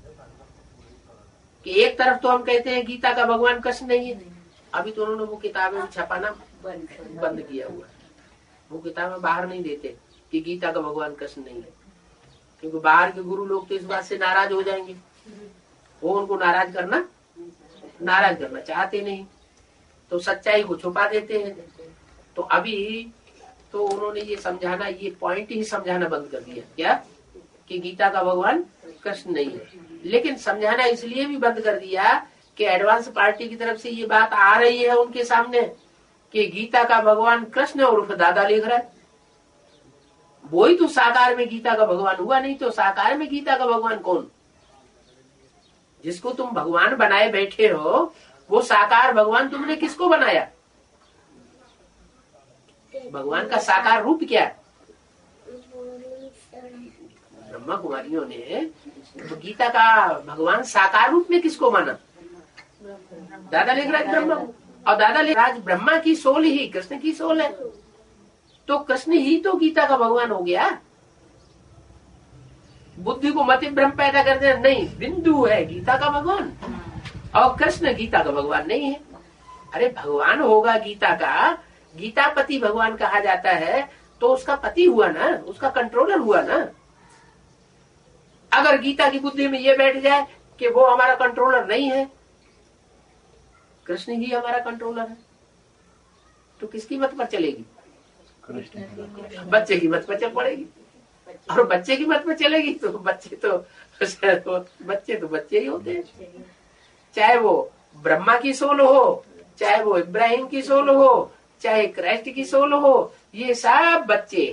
कि एक तरफ तो हम कहते हैं गीता का भगवान कृष्ण नहीं है। अभी तो उन्होंने वो किताबें छपाना बंद किया हुआ है। वो किताबें बाहर नहीं देते कि गीता का भगवान कृष्ण नहीं है, क्योंकि बाहर के गुरु लोग तो इस बात से नाराज हो जाएंगे। वो उनको नाराज करना चाहते नहीं, तो सच्चाई को छुपा देते हैं। तो अभी तो उन्होंने ये समझाना, ये पॉइंट ही समझाना बंद कर दिया क्या कि गीता का भगवान कृष्ण नहीं है। लेकिन समझाना इसलिए भी बंद कर दिया कि एडवांस पार्टी की तरफ से ये बात आ रही है उनके सामने कि गीता का भगवान कृष्ण उर्फ दादा लिख रहा है। वही तो साकार में गीता का भगवान हुआ, नहीं तो साकार में गीता का भगवान कौन? जिसको तुम भगवान बनाए बैठे हो वो साकार भगवान तुमने किसको बनाया? भगवान का साकार रूप क्या है? ब्रह्मा कुमारियों ने गीता का भगवान साकार रूप में किसको माना? दादा लेखराज ब्रह्मा। और दादा लेखराज ब्रह्मा की सोल ही कृष्ण की सोल है, तो कृष्ण ही तो गीता का भगवान हो गया। बुद्धि को मति भ्रम पैदा करते हैं, नहीं, बिंदु है गीता का भगवान और कृष्ण गीता का भगवान नहीं है। अरे भगवान होगा गीता का, गीता पति भगवान कहा जाता है, तो उसका पति हुआ ना, उसका कंट्रोलर हुआ ना। अगर गीता की बुद्धि में ये बैठ जाए कि वो हमारा कंट्रोलर नहीं है, कृष्ण ही हमारा कंट्रोलर है, तो किसकी मत पर चलेगी? बच्चे की मत पर चल पड़ेगी। और बच्चे की मत पर चलेगी तो बच्चे ही होते हैं। चाहे वो ब्रह्मा की सोल हो, चाहे वो इब्राहिम की सोल हो, चाहे क्राइस्ट की सोल हो, ये सब बच्चे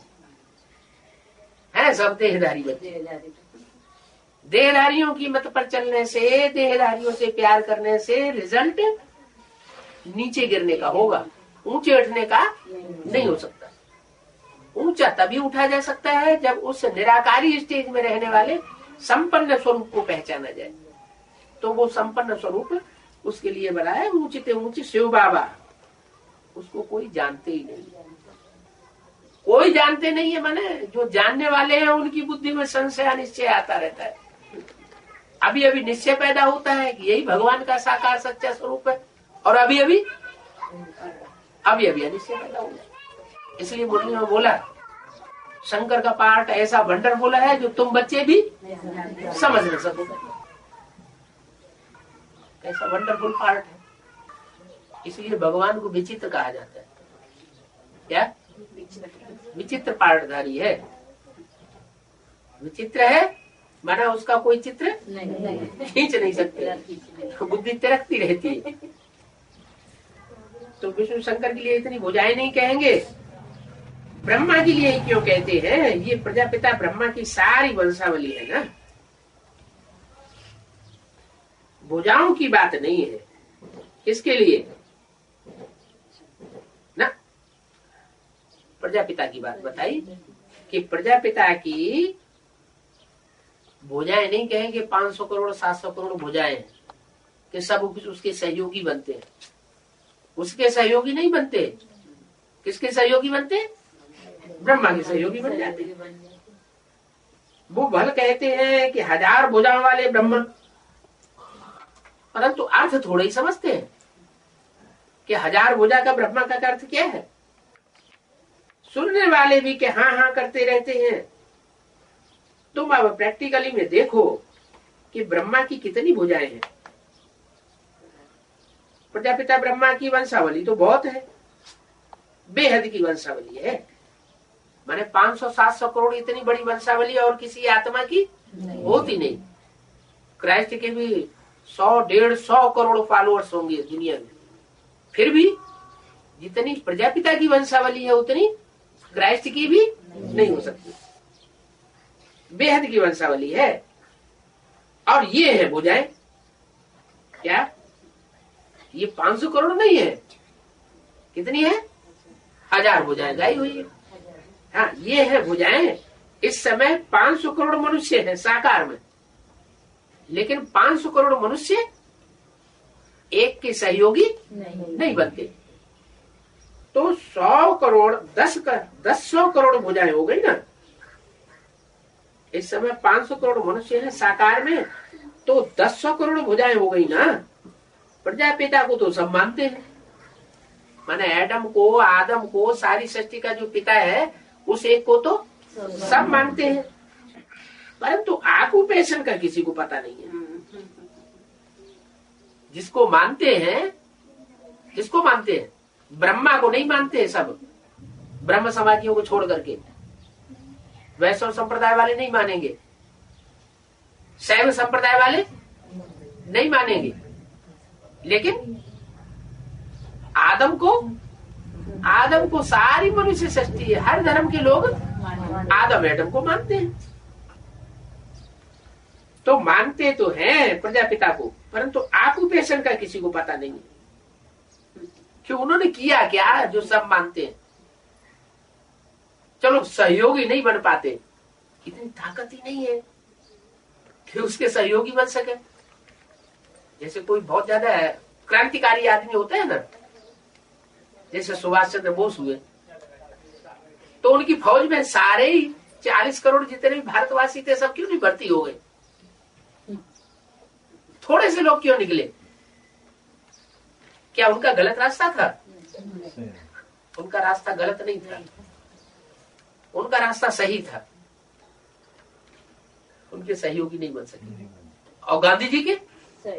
हैं सब देहधारी बच्चे। देहधारियों की मत पर चलने से, देहधारियों से प्यार करने से रिजल्ट नीचे गिरने का होगा, ऊंचे उठने का नहीं हो सकता। ऊंचा तभी उठा जा सकता है जब उस निराकारी स्टेज में रहने वाले संपन्न स्वरूप को पहचाना जाए। तो वो संपन्न स्वरूप उसके लिए बना है ऊंचे ऊंचे शिव बाबा। उसको कोई जानते ही नहीं, कोई जानते नहीं है। माने जो जानने वाले हैं उनकी बुद्धि में संशय निश्चय आता रहता है। अभी अभी निश्चय पैदा होता है कि यही भगवान का साकार सच्चा स्वरूप है, और अभी अभी अनिश्चय पैदा हो गया। इसलिए मुरली में बोला, शंकर का पाठ ऐसा भंडर बोला है जो तुम बच्चे भी समझ न सको। ऐसा वंडरफुल पार्ट है, इसलिए भगवान को विचित्र कहा जाता है। क्या विचित्र पार्टधारी है? विचित्र है माना उसका कोई चित्र खींच नहीं सकते, बुद्धि तिरकती रहती है। तो विष्णु शंकर के लिए इतनी भुजाएं नहीं कहेंगे, ब्रह्मा के लिए क्यों कहते हैं? ये प्रजापिता ब्रह्मा की सारी वंशावली है ना, भुजाओं की बात नहीं है। किसके लिए ना? प्रजापिता की बात बताई कि प्रजापिता की भुजाएं नहीं कहेंगे 500 करोड़ 700 करोड़ भुजाएं कि सब उसके सहयोगी बनते हैं। उसके सहयोगी नहीं बनते। किसके सहयोगी बनते? ब्रह्मा के सहयोगी बन जाते हैं। वो भल कहते हैं कि 1000 भुजाओं वाले ब्रह्मा, परंतु अर्थ थोड़ा ही समझते हैं कि 1000 भुजा का ब्रह्मा का अर्थ क्या है। सुनने वाले भी कि हाँ हाँ करते रहते हैं। तुम अब प्रैक्टिकली में देखो कि ब्रह्मा की कितनी भुजाएं हैं। प्रजापिता ब्रह्मा की वंशावली तो बहुत है, बेहद की वंशावली है। माने 500-700 करोड़ इतनी बड़ी वंशावली और किसी आत्मा की होती नहीं। क्राइस्ट के भी 100-150 करोड़ फॉलोअर्स होंगे दुनिया में, फिर भी जितनी प्रजापिता की वंशावली है उतनी क्राइस्ट की भी नहीं हो सकती। बेहद की वंशावली है। और ये है भुजाएं। क्या ये 500 करोड़ नहीं है? कितनी है? 1000 भुजाएं गाई हुई है। हाँ, ये है भुजाएं। इस समय 500 करोड़ मनुष्य है साकार में, लेकिन 500 करोड़ मनुष्य एक के सहयोगी नहीं बनते। तो 100 करोड़ 100 करोड़ भुजाएं हो गई ना। इस समय 500 करोड़ मनुष्य है साकार में, तो 100 करोड़ भुजाएं हो गई ना। प्रजापिता को तो सब मानते हैं, माने एडम को, आदम को, सारी सृष्टि का जो पिता है उस एक को तो सब मानते हैं, परंतु ऑक्यूपेशन का किसी को पता नहीं है। जिसको मानते हैं ब्रह्मा को नहीं मानते सब। ब्रह्म समाजियों को छोड़ करके वैष्णव संप्रदाय वाले नहीं मानेंगे, शैव संप्रदाय वाले नहीं मानेंगे, लेकिन आदम को सारी मनुष्य सृष्टि, हर धर्म के लोग आदम एडम को मानते हैं। तो मानते तो हैं प्रजापिता को, परंतु ऑक्यूपेशन का किसी को पता नहीं है कि उन्होंने किया क्या जो सब मानते हैं। चलो सहयोगी नहीं बन पाते, इतनी ताकत ही नहीं है कि उसके सहयोगी बन सके। जैसे कोई बहुत ज्यादा क्रांतिकारी आदमी होता है ना, जैसे सुभाष चंद्र बोस हुए, तो उनकी फौज में सारे ही 40 करोड़ जितने भी भारतवासी थे सब क्यों नहीं भर्ती हो गए? थोड़े से लोग क्यों निकले? क्या उनका गलत रास्ता था? उनका रास्ता गलत नहीं था, उनका रास्ता सही था। उनके सहयोगी नहीं बन सके। और गांधी जी के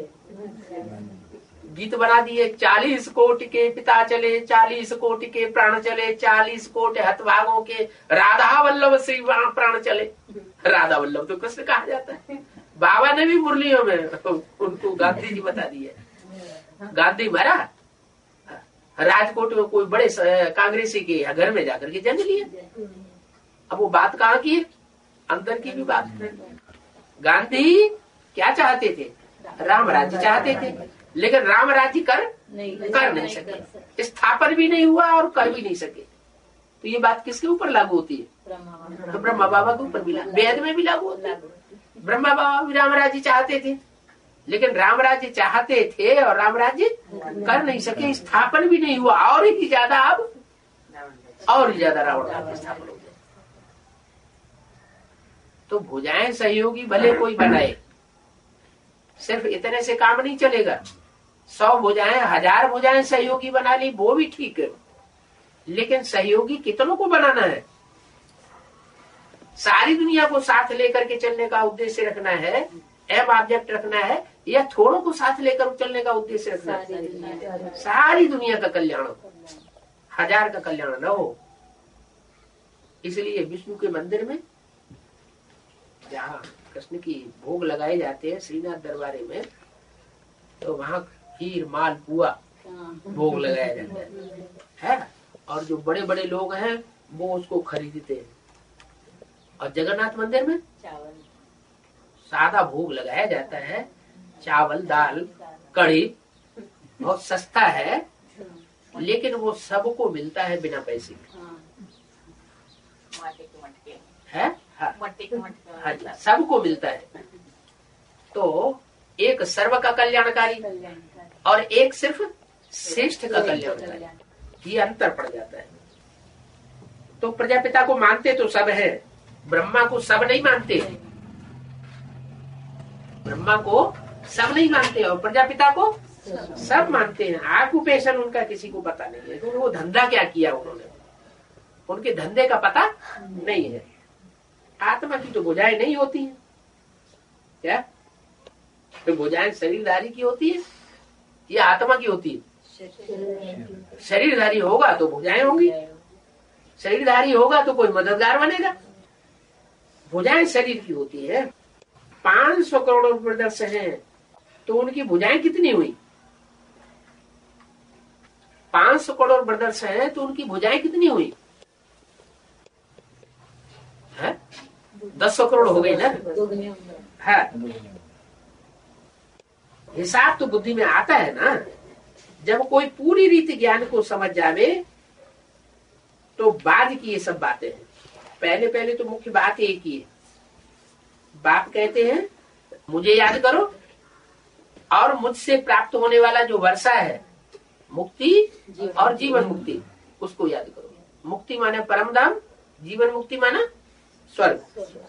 गीत बना दिए, 40 कोटि के पिता चले, 40 कोटि के प्राण चले, 40 कोटि हतभागों के राधा वल्लभ श्री प्राण चले। राधा वल्लभ तो कृष्ण कहा जाता है। बाबा ने भी मुरलियों में उनको गांधी जी बता दिए। गांधी मरा, राजकोट में कोई बड़े कांग्रेसी के घर में जाकर के जन्म लिया। अब वो बात कहाँ की है? अंदर की भी बात है। गांधी क्या चाहते थे? राम राज्य चाहते थे, लेकिन राम राज्य कर नहीं सके, स्थापन भी नहीं हुआ और कर भी नहीं सके। तो ये बात किसके ऊपर लागू होती है? तो ब्रह्मा बाबा के ऊपर भी, वेद में भी लागू होती है। ब्रह्मा बाबा भी राम राज्य चाहते थे, लेकिन राम राज्य चाहते थे और राम राज्य कर नहीं सके, स्थापन भी नहीं हुआ। और ही ज्यादा अब और ही ज्यादा रावण राज्य स्थापन हो गया। तो भुजाएं सहयोगी भले कोई बनाए, सिर्फ इतने से काम नहीं चलेगा। 100 भुजाएं, 1000 भुजाएं सहयोगी बना ली वो भी ठीक है, लेकिन सहयोगी कितनों को बनाना है? सारी दुनिया को साथ लेकर के चलने का उद्देश्य रखना है, एम ऑब्जेक्ट रखना है, या थोड़ों को साथ लेकर चलने का उद्देश्य रखना है? सारी दुनिया का कल्याण, 1000 का कल्याण न हो। इसलिए विष्णु के मंदिर में जहाँ कृष्ण की भोग लगाए जाते हैं श्रीनाथ दरबारे में, तो वहाँ खीर माल पुआ भोग लगाया जाता है। और जो बड़े बड़े लोग हैं वो उसको खरीदते हैं। और जगन्नाथ मंदिर में सादा भोग लगाया जाता है, चावल दाल कढ़ी, बहुत सस्ता है, लेकिन वो सबको मिलता है बिना पैसे है। हाँ जी, सबको मिलता है। तो एक सर्व का कल्याणकारी और एक सिर्फ श्रेष्ठ का कल्याणकारी, ये अंतर पड़ जाता है। तो प्रजापिता को मानते तो सब है, ब्रह्मा को सब नहीं मानते। ब्रह्मा को सब नहीं मानते और प्रजापिता को सब मानते हैं। ऑक्यूपेशन उनका किसी को पता नहीं है, क्योंकि वो धंधा क्या किया उन्होंने, उनके धंधे का पता नहीं है। आत्मा की तो भुजाएं नहीं होती है क्या? तो भुजाएं शरीरधारी की होती है या आत्मा की होती है? शरीरधारी होगा तो भुजाएं होंगी, शरीरधारी होगा तो कोई मददगार बनेगा। भुजाएं शरीर की होती है। 500 करोड़ ब्रदर्स हैं, तो उनकी भुजाएं कितनी हुई? 500 करोड़ ब्रदर्स हैं तो उनकी भुजाएं कितनी हुई? 100 करोड़ हो गई ना। है हिसाब तो बुद्धि में आता है ना। जब कोई पूरी रीति ज्ञान को समझ जावे तो बाद की ये सब बातें हैं। पहले तो मुख्य बात एक ही है। बाप कहते हैं मुझे याद करो और मुझसे प्राप्त होने वाला जो वर्षा है मुक्ति और जीवन मुक्ति, उसको याद करो। मुक्ति माने परम धाम, जीवन मुक्ति माना स्वर्ग।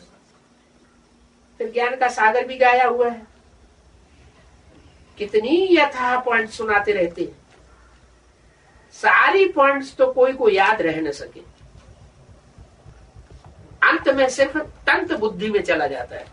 फिर ज्ञान का सागर भी गाया हुआ है। कितनी यथा पॉइंट सुनाते रहते हैं, सारी पॉइंट्स तो कोई को याद रह न सके। अंत में सिर्फ तंत्र बुद्धि में चला जाता है,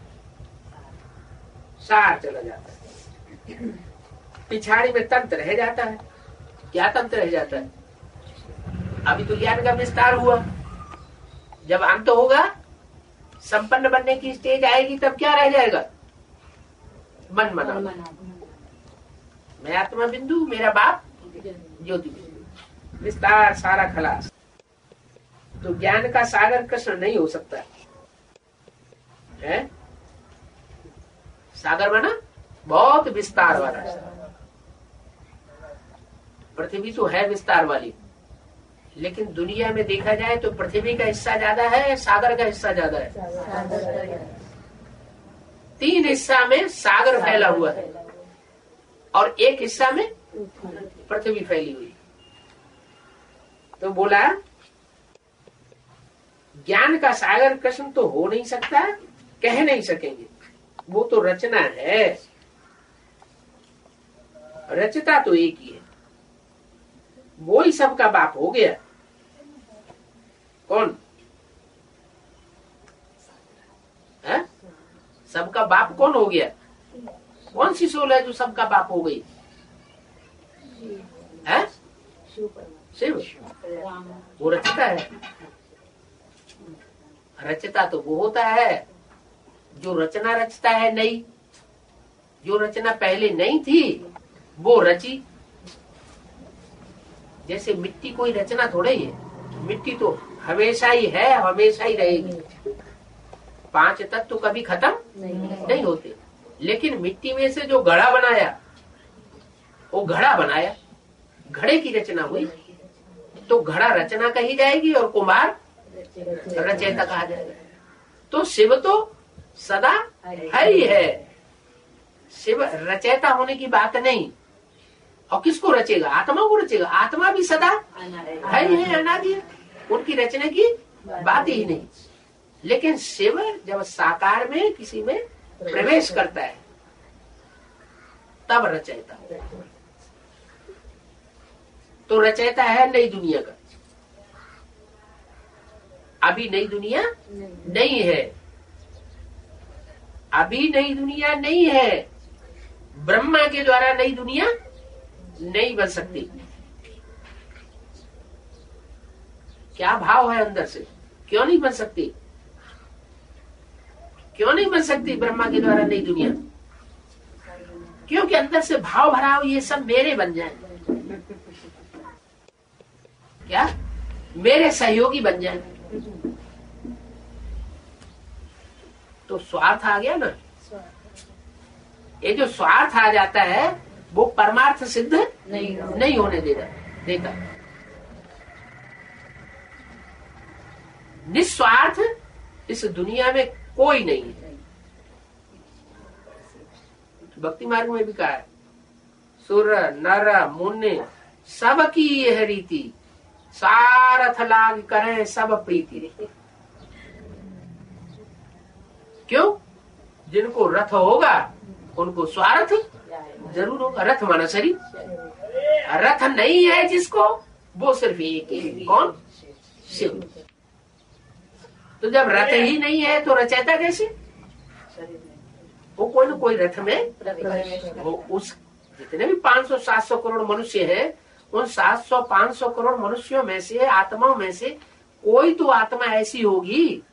सार चला जाता है। पिछाड़ी में तंत्र रह जाता है। क्या तंत्र रह जाता है? अभी तो ज्ञान का विस्तार हुआ, जब अंत होगा, संपन्न बनने की स्टेज आएगी, तब क्या रह जाएगा? मन मना। मैं आत्मा बिंदु, मेरा बाप ज्योति बिंदु। विस्तार सारा खलास। तो ज्ञान का सागर कृष्ण नहीं हो सकता है। सागर माना बहुत विस्तार वाला। पृथ्वी तो है विस्तार वाली, लेकिन दुनिया में देखा जाए तो पृथ्वी का हिस्सा ज्यादा है, सागर का हिस्सा ज्यादा है। 3 हिस्सा में सागर फैला हुआ है और 1 हिस्सा में पृथ्वी फैली हुई। तो बोला ज्ञान का सागर कृष्ण तो हो नहीं सकता, कह नहीं सकेंगे, वो तो रचना है। रचता तो एक ही है, वो ही सबका बाप हो गया। कौन है? सबका बाप कौन हो गया? कौन सी सोल है जो सबका बाप हो गई है? शिव। वो रचता है। रचता तो वो होता है जो रचना रचता है नई। जो रचना पहले नहीं थी वो रची। जैसे मिट्टी कोई रचना थोड़े ही है, मिट्टी तो हमेशा ही है, हमेशा ही रहेगी। 5 तत्व तो कभी खत्म नहीं होते। लेकिन मिट्टी में से जो घड़ा बनाया, वो घड़ा बनाया, घड़े की रचना हुई, तो घड़ा रचना कही जाएगी और कुम्हार रचयिता कहा जाएगा। तो शिव तो सदा है ही है। शिव रचयिता होने की बात नहीं। और किसको रचेगा? आत्मा को रचेगा। आत्मा भी सदा है ही है, अनादि है, उनकी रचने की बात ही नहीं। लेकिन शिव जब साकार में किसी में प्रवेश करता है तब रचयिता। तो रचयिता है नई दुनिया का। अभी नई दुनिया नहीं है, अभी नई दुनिया नहीं है। ब्रह्मा के द्वारा नई दुनिया नहीं बन सकती। क्या भाव है अंदर से? क्यों नहीं बन सकती? क्यों नहीं बन सकती ब्रह्मा के द्वारा नई दुनिया? क्योंकि अंदर से भाव भरा हो, ये सब मेरे बन जाए, क्या मेरे सहयोगी बन जाए। तो स्वार्थ आ गया ना। ये जो स्वार्थ आ जाता है वो परमार्थ सिद्ध नहीं होने देता। निस्वार्थ इस दुनिया में कोई नहीं है। भक्ति मार्ग में भी कहा है, सुर नर मुनि सबकी यह रीति, सारथ लाग करें सब प्रीति। क्यों? जिनको रथ होगा उनको स्वार्थ जरूर होगा। रथ माना शरीर। रथ नहीं है जिसको, वो सिर्फ एक है। कौन? शिव। तो जब रथ ही नहीं है तो रचयिता कैसे? वो कोई न कोई रथ में वो उस जितने भी 500-700 करोड़ मनुष्य हैं, उन 700-500 करोड़ मनुष्यों में से, आत्माओं में से कोई तो आत्मा ऐसी होगी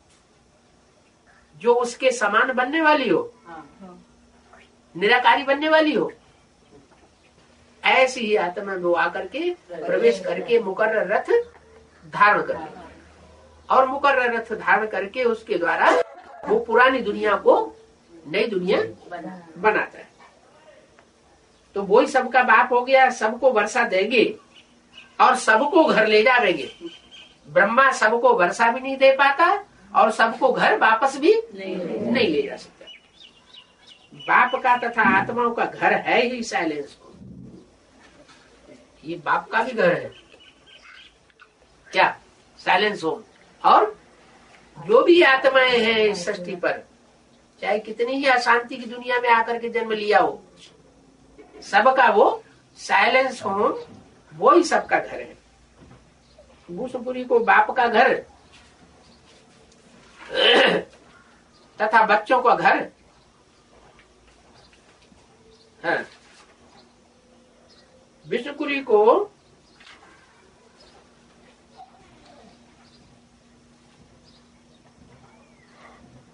जो उसके समान बनने वाली हो, निराकारी बनने वाली हो। ऐसी ही आत्मा में वो आकर के प्रवेश करके मुकर्रर रथ धारण कर, और मुकर्रर रथ धारण करके उसके द्वारा वो पुरानी दुनिया को नई दुनिया बनाता है। तो वही सबका बाप हो गया। सबको वर्षा देंगे और सबको घर ले जाएंगे। ब्रह्मा सबको वर्षा भी नहीं दे पाता और सबको घर वापस भी नहीं ले जा सकता। बाप का तथा आत्माओं का घर है ही साइलेंस होम। ये बाप का भी घर है क्या? Silence home. और जो भी आत्माएं हैं इस सृष्टि पर, चाहे कितनी ही अशांति की दुनिया में आकर के जन्म लिया हो, सबका वो साइलेंस होम, वो ही सबका घर है। भूषपुरी को बाप का घर तथा बच्चों का घर है। विष्णुपुरी को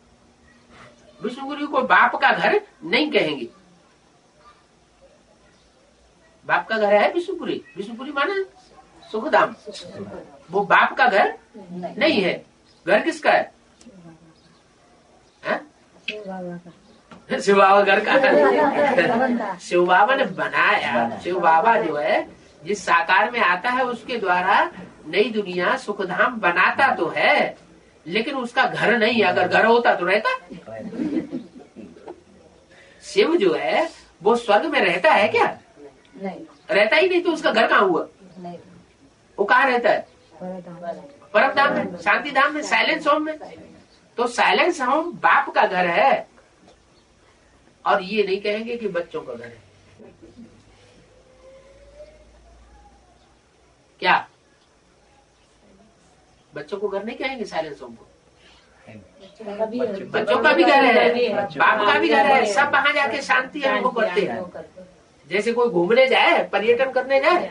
बाप का घर नहीं कहेंगे। का घर है विष्णुपुरी। विष्णुपुरी माने सुखधाम। वो बाप का घर नहीं है। घर किसका है? शिव बाबा घर का है। शिव बाबा ने बनाया। शिव बाबा जो है जिस साकार में आता है उसके द्वारा नई दुनिया सुखधाम बनाता तो है, लेकिन उसका घर नहीं है। अगर घर होता तो रहता। शिव जो है वो स्वर्ग में रहता है क्या? नहीं रहता ही नहीं। तो उसका घर कहाँ हुआ? नहीं। वो कहाँ रहता है? परम धाम में, शांति धाम में, साइलेंस होम में। तो साइलेंस होम बाप का घर है। और ये नहीं कहेंगे कि बच्चों का घर है। क्या बच्चों को घर नहीं कहेंगे साइलेंस होम को? बच्चों का भी घर है, बाप का भी घर है। सब वहां जाके शांति अनुभव करते हैं। जैसे कोई घूमने जाए, पर्यटन करने जाए,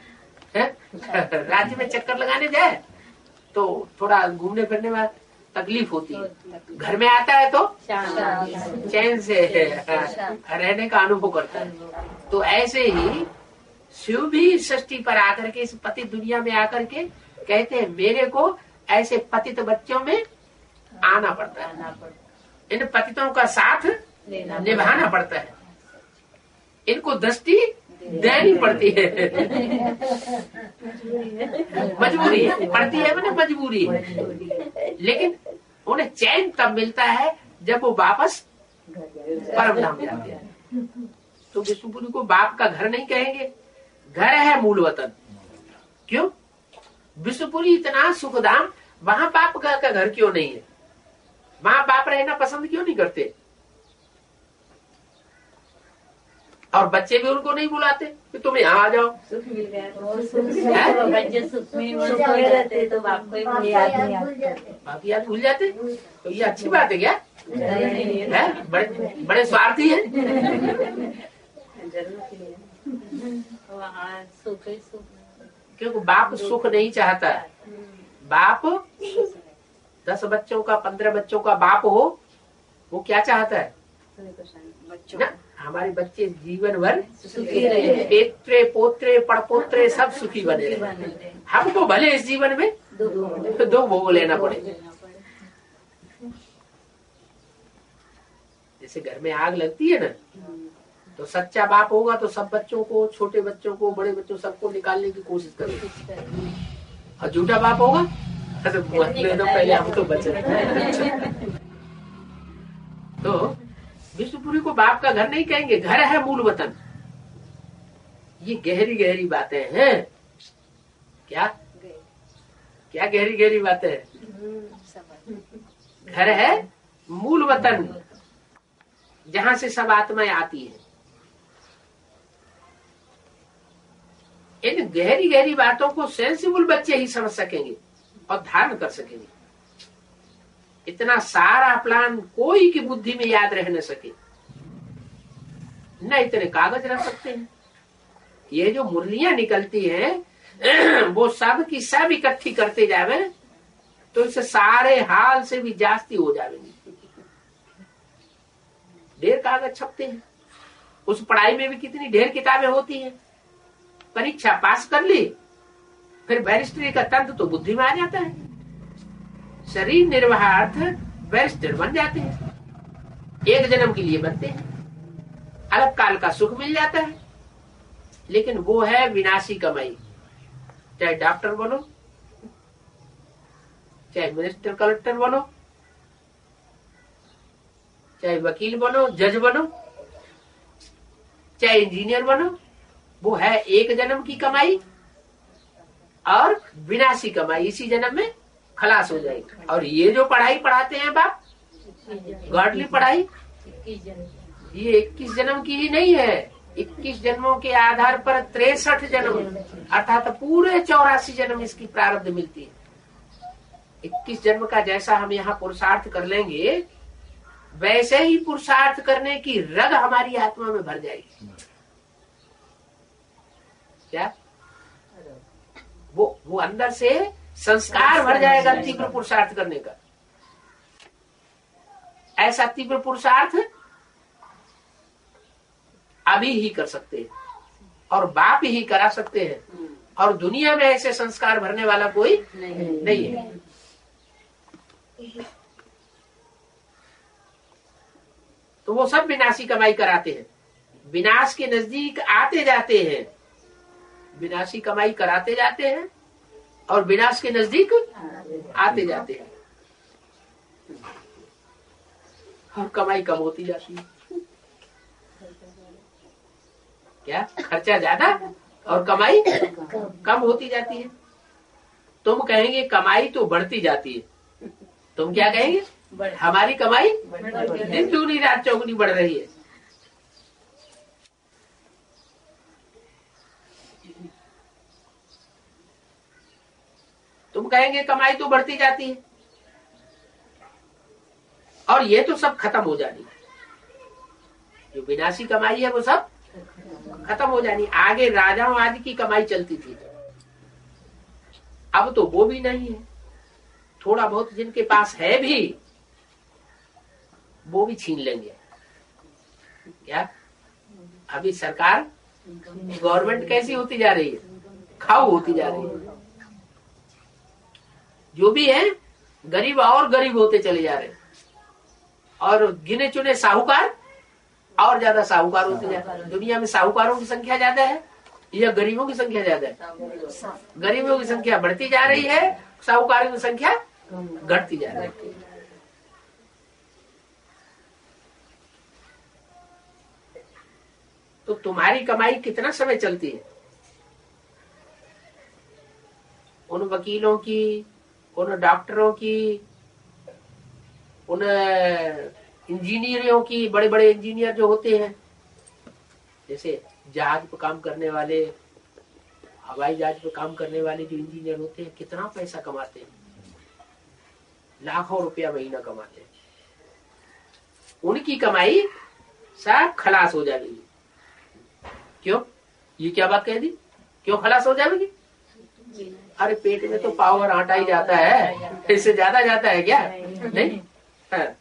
राज्य में चक्कर लगाने जाए, तो थोड़ा घूमने फिरने में तकलीफ होती है। घर में आता है तो चैन से रहने का अनुभव करता है। तो ऐसे ही शिव भी सृष्टि पर आकर के, इस पतित दुनिया में आकर के कहते हैं मेरे को ऐसे पतित बच्चों में आना पड़ता है। इन पतितों का साथ निभाना पड़ता है। इनको दृष्टि देनी पड़ती है। मजबूरी पड़ती है, मैंने मजबूरी है। लेकिन उन्हें चैन तब मिलता है जब वो वापस परम धाम जाते हैं। तो विष्णुपुरी को बाप का घर नहीं कहेंगे, घर है मूल वतन। क्यों? विष्णुपुरी इतना सुखधाम, वहां बाप का घर क्यों नहीं है? वहां बाप रहना पसंद क्यों नहीं करते? और बच्चे भी उनको नहीं बुलाते कि तुम यहाँ आ जाओ। सुख मिल गया, बच्चे सुख में रहते तो बाप को याद नहीं आते, बाप याद भूल जाते। तो ये अच्छी बात है क्या? है? बड़े स्वार्थी है। क्योंकि बाप सुख नहीं चाहता। बाप 10 बच्चों का, 15 बच्चों का बाप हो, वो क्या चाहता है? ना, हमारे बच्चे जीवन भर सुखी रहे, पेत्रे पोत्रे पड़पोत्रे सब सुखी बने रहे। हमको भले इस जीवन में दो भोग लेना पड़े। जैसे घर में आग लगती है ना, तो सच्चा बाप होगा तो सब बच्चों को, छोटे बच्चों को, बड़े बच्चों सबको निकालने की कोशिश करेगा। और झूठा बाप होगा तो पहले हम तो बचे। तो विष्णुपुरी को बाप का घर नहीं कहेंगे, घर है मूल वतन। ये गहरी गहरी बातें हैं। क्या क्या गहरी गहरी बातें हैं? घर है मूल वतन, जहां से सब आत्माएं आती हैं। इन गहरी गहरी बातों को सेंसिबल बच्चे ही समझ सकेंगे और धारण कर सकेंगे। इतना सारा प्लान कोई की बुद्धि में याद रह न सके, न इतने कागज रख सकते हैं। ये जो मुरलियां निकलती हैं वो सब की सब इकट्ठी करते जावे तो इसे सारे हाल से भी जास्ती हो जाएंगी। ढेर कागज छपते हैं। उस पढ़ाई में भी कितनी ढेर किताबें होती हैं। परीक्षा पास कर ली, फिर बैरिस्ट्री का तंत्र तो बुद्धि में आ जाता है। शरीर निर्वाहार्थ बैरिस्टर बन जाते हैं, एक जन्म के लिए बनते हैं, अलग काल का सुख मिल जाता है। लेकिन वो है विनाशी कमाई। चाहे डॉक्टर बनो, चाहे मिनिस्टर कलेक्टर बनो, चाहे वकील बनो, जज बनो, चाहे इंजीनियर बनो, वो है एक जन्म की कमाई और विनाशी कमाई। इसी जन्म में खलास हो जाएगी। और ये जो पढ़ाई पढ़ाते हैं बाप, गॉडली पढ़ाई, ये 21 जन्म की ही नहीं है। 21 जन्मों के आधार पर 63 जन्म अर्थात पूरे 84 जन्म इसकी प्रारब्ध मिलती है। 21 जन्म का जैसा हम यहाँ पुरुषार्थ कर लेंगे, वैसे ही पुरुषार्थ करने की रग हमारी आत्मा में भर जाएगी। क्या वो अंदर से संस्कार भर जाएगा तीव्र पुरुषार्थ करने का। ऐसा तीव्र पुरुषार्थ अभी ही कर सकते हैं और बाप ही करा सकते हैं, और दुनिया में ऐसे संस्कार भरने वाला कोई नहीं है। तो वो सब विनाशी कमाई कराते हैं, विनाश के नजदीक आते जाते हैं, विनाशी कमाई कराते जाते हैं और विनाश के नजदीक आते जाते हैं, और कमाई कम होती जाती है। क्या खर्चा ज्यादा और कमाई कम होती जाती है। तुम कहेंगे कमाई तो बढ़ती जाती है, तुम क्या कहेंगे? हमारी कमाई दिन दूनी रात चौगुनी बढ़ रही है। तुम कहेंगे कमाई तो बढ़ती जाती है, और ये तो सब खत्म हो जानी है, जो विनाशी कमाई है वो सब खत्म हो जानी। आगे राजाओं आदि की कमाई चलती थी, अब तो वो भी नहीं है। थोड़ा बहुत जिनके पास है भी वो भी छीन लेंगे। क्या अभी सरकार गवर्नमेंट कैसी होती जा रही है? खाऊ होती जा रही है। जो भी है गरीब और गरीब होते चले जा रहे हैं, और गिने चुने साहूकार और ज्यादा साहूकार होते जा रहे हैं। दुनिया में साहूकारों की संख्या ज्यादा है या गरीबों की संख्या ज्यादा है? गरीबों की संख्या बढ़ती जा रही है, साहूकारों की संख्या घटती जा रही है। तो तुम्हारी कमाई कितना समय चलती है? उन वकीलों की, उन डॉक्टरों की, उन इंजीनियरों की, बड़े बड़े इंजीनियर जो होते हैं, जैसे जहाज पे काम करने वाले, हवाई जहाज पे काम करने वाले जो इंजीनियर होते हैं, कितना पैसा कमाते हैं, लाखों रुपया महीना कमाते हैं। उनकी कमाई सब खलास हो जाएगी। क्यों? ये क्या बात कह दी? क्यों खलास हो जाएगी? अरे पेट में तो पावर आटा ही जाता है, इससे ज्यादा जाता है क्या? नहीं है।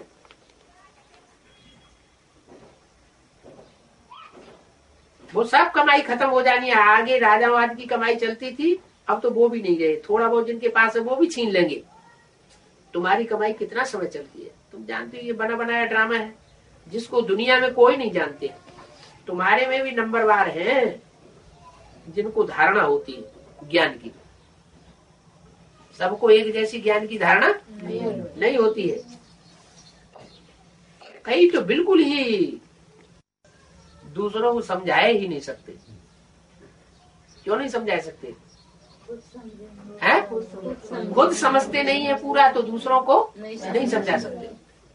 वो सब कमाई खत्म हो जानी है। आगे राजाओं आदि की कमाई चलती थी, अब तो वो भी नहीं रहे। थोड़ा बहुत जिनके पास है वो भी छीन लेंगे। तुम्हारी कमाई कितना समय चलती है? तुम जानते हो ये बना बनाया ड्रामा है, जिसको दुनिया में कोई नहीं जानते। तुम्हारे में भी नंबरवार हैं जिनको धारणा होती है ज्ञान की। सबको एक जैसी ज्ञान की धारणा नहीं होती है। कई तो बिल्कुल ही दूसरों को समझाए ही नहीं सकते। क्यों नहीं समझा सकते? हैं? खुद समझते नहीं है पूरा, तो दूसरों को नहीं समझा सकते।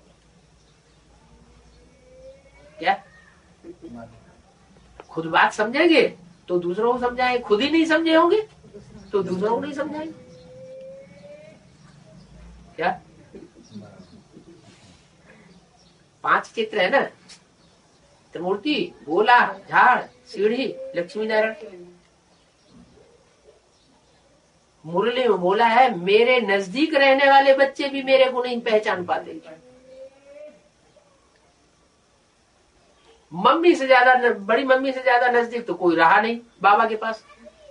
क्या खुद बात समझेंगे तो दूसरों को समझाएंगे, खुद ही नहीं समझे होंगे तो दूसरों को नहीं समझाएंगे। क्या 5 चित्र है ना? त्रिमूर्ति, गोला, झाड़, सीढ़ी, लक्ष्मी नारायण। मुरली में बोला है, मेरे नजदीक रहने वाले बच्चे भी मेरे को नहीं पहचान पाते। मम्मी से ज्यादा, बड़ी मम्मी से ज्यादा नजदीक तो कोई रहा नहीं बाबा के पास।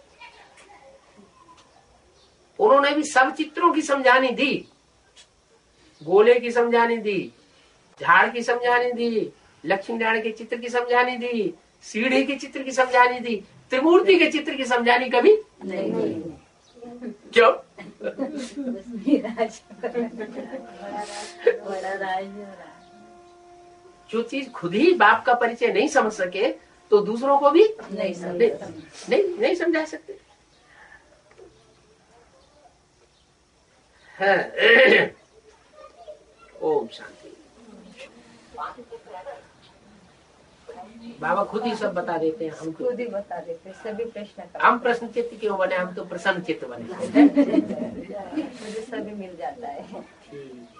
उन्होंने भी सब चित्रों की समझानी दी। गोले की समझानी दी, झाड़ की समझानी दी, लक्ष्मी नारायण के चित्र की समझानी दी, सीढ़ी के चित्र की समझानी दी, त्रिमूर्ति के चित्र की समझानी कभी नहीं। क्यों? जो चीज खुद ही बाप का परिचय नहीं समझ सके तो दूसरों को भी नहीं समझा सकते। हाँ। ओम शांति। बाबा खुद ही सब बता देते हैं, हम खुद ही बता देते सभी प्रश्न। हम प्रश्न चित्त क्यों बने? हम तो प्रसन्न चित्त बने। मुझे सभी मिल जाता है। ठीक।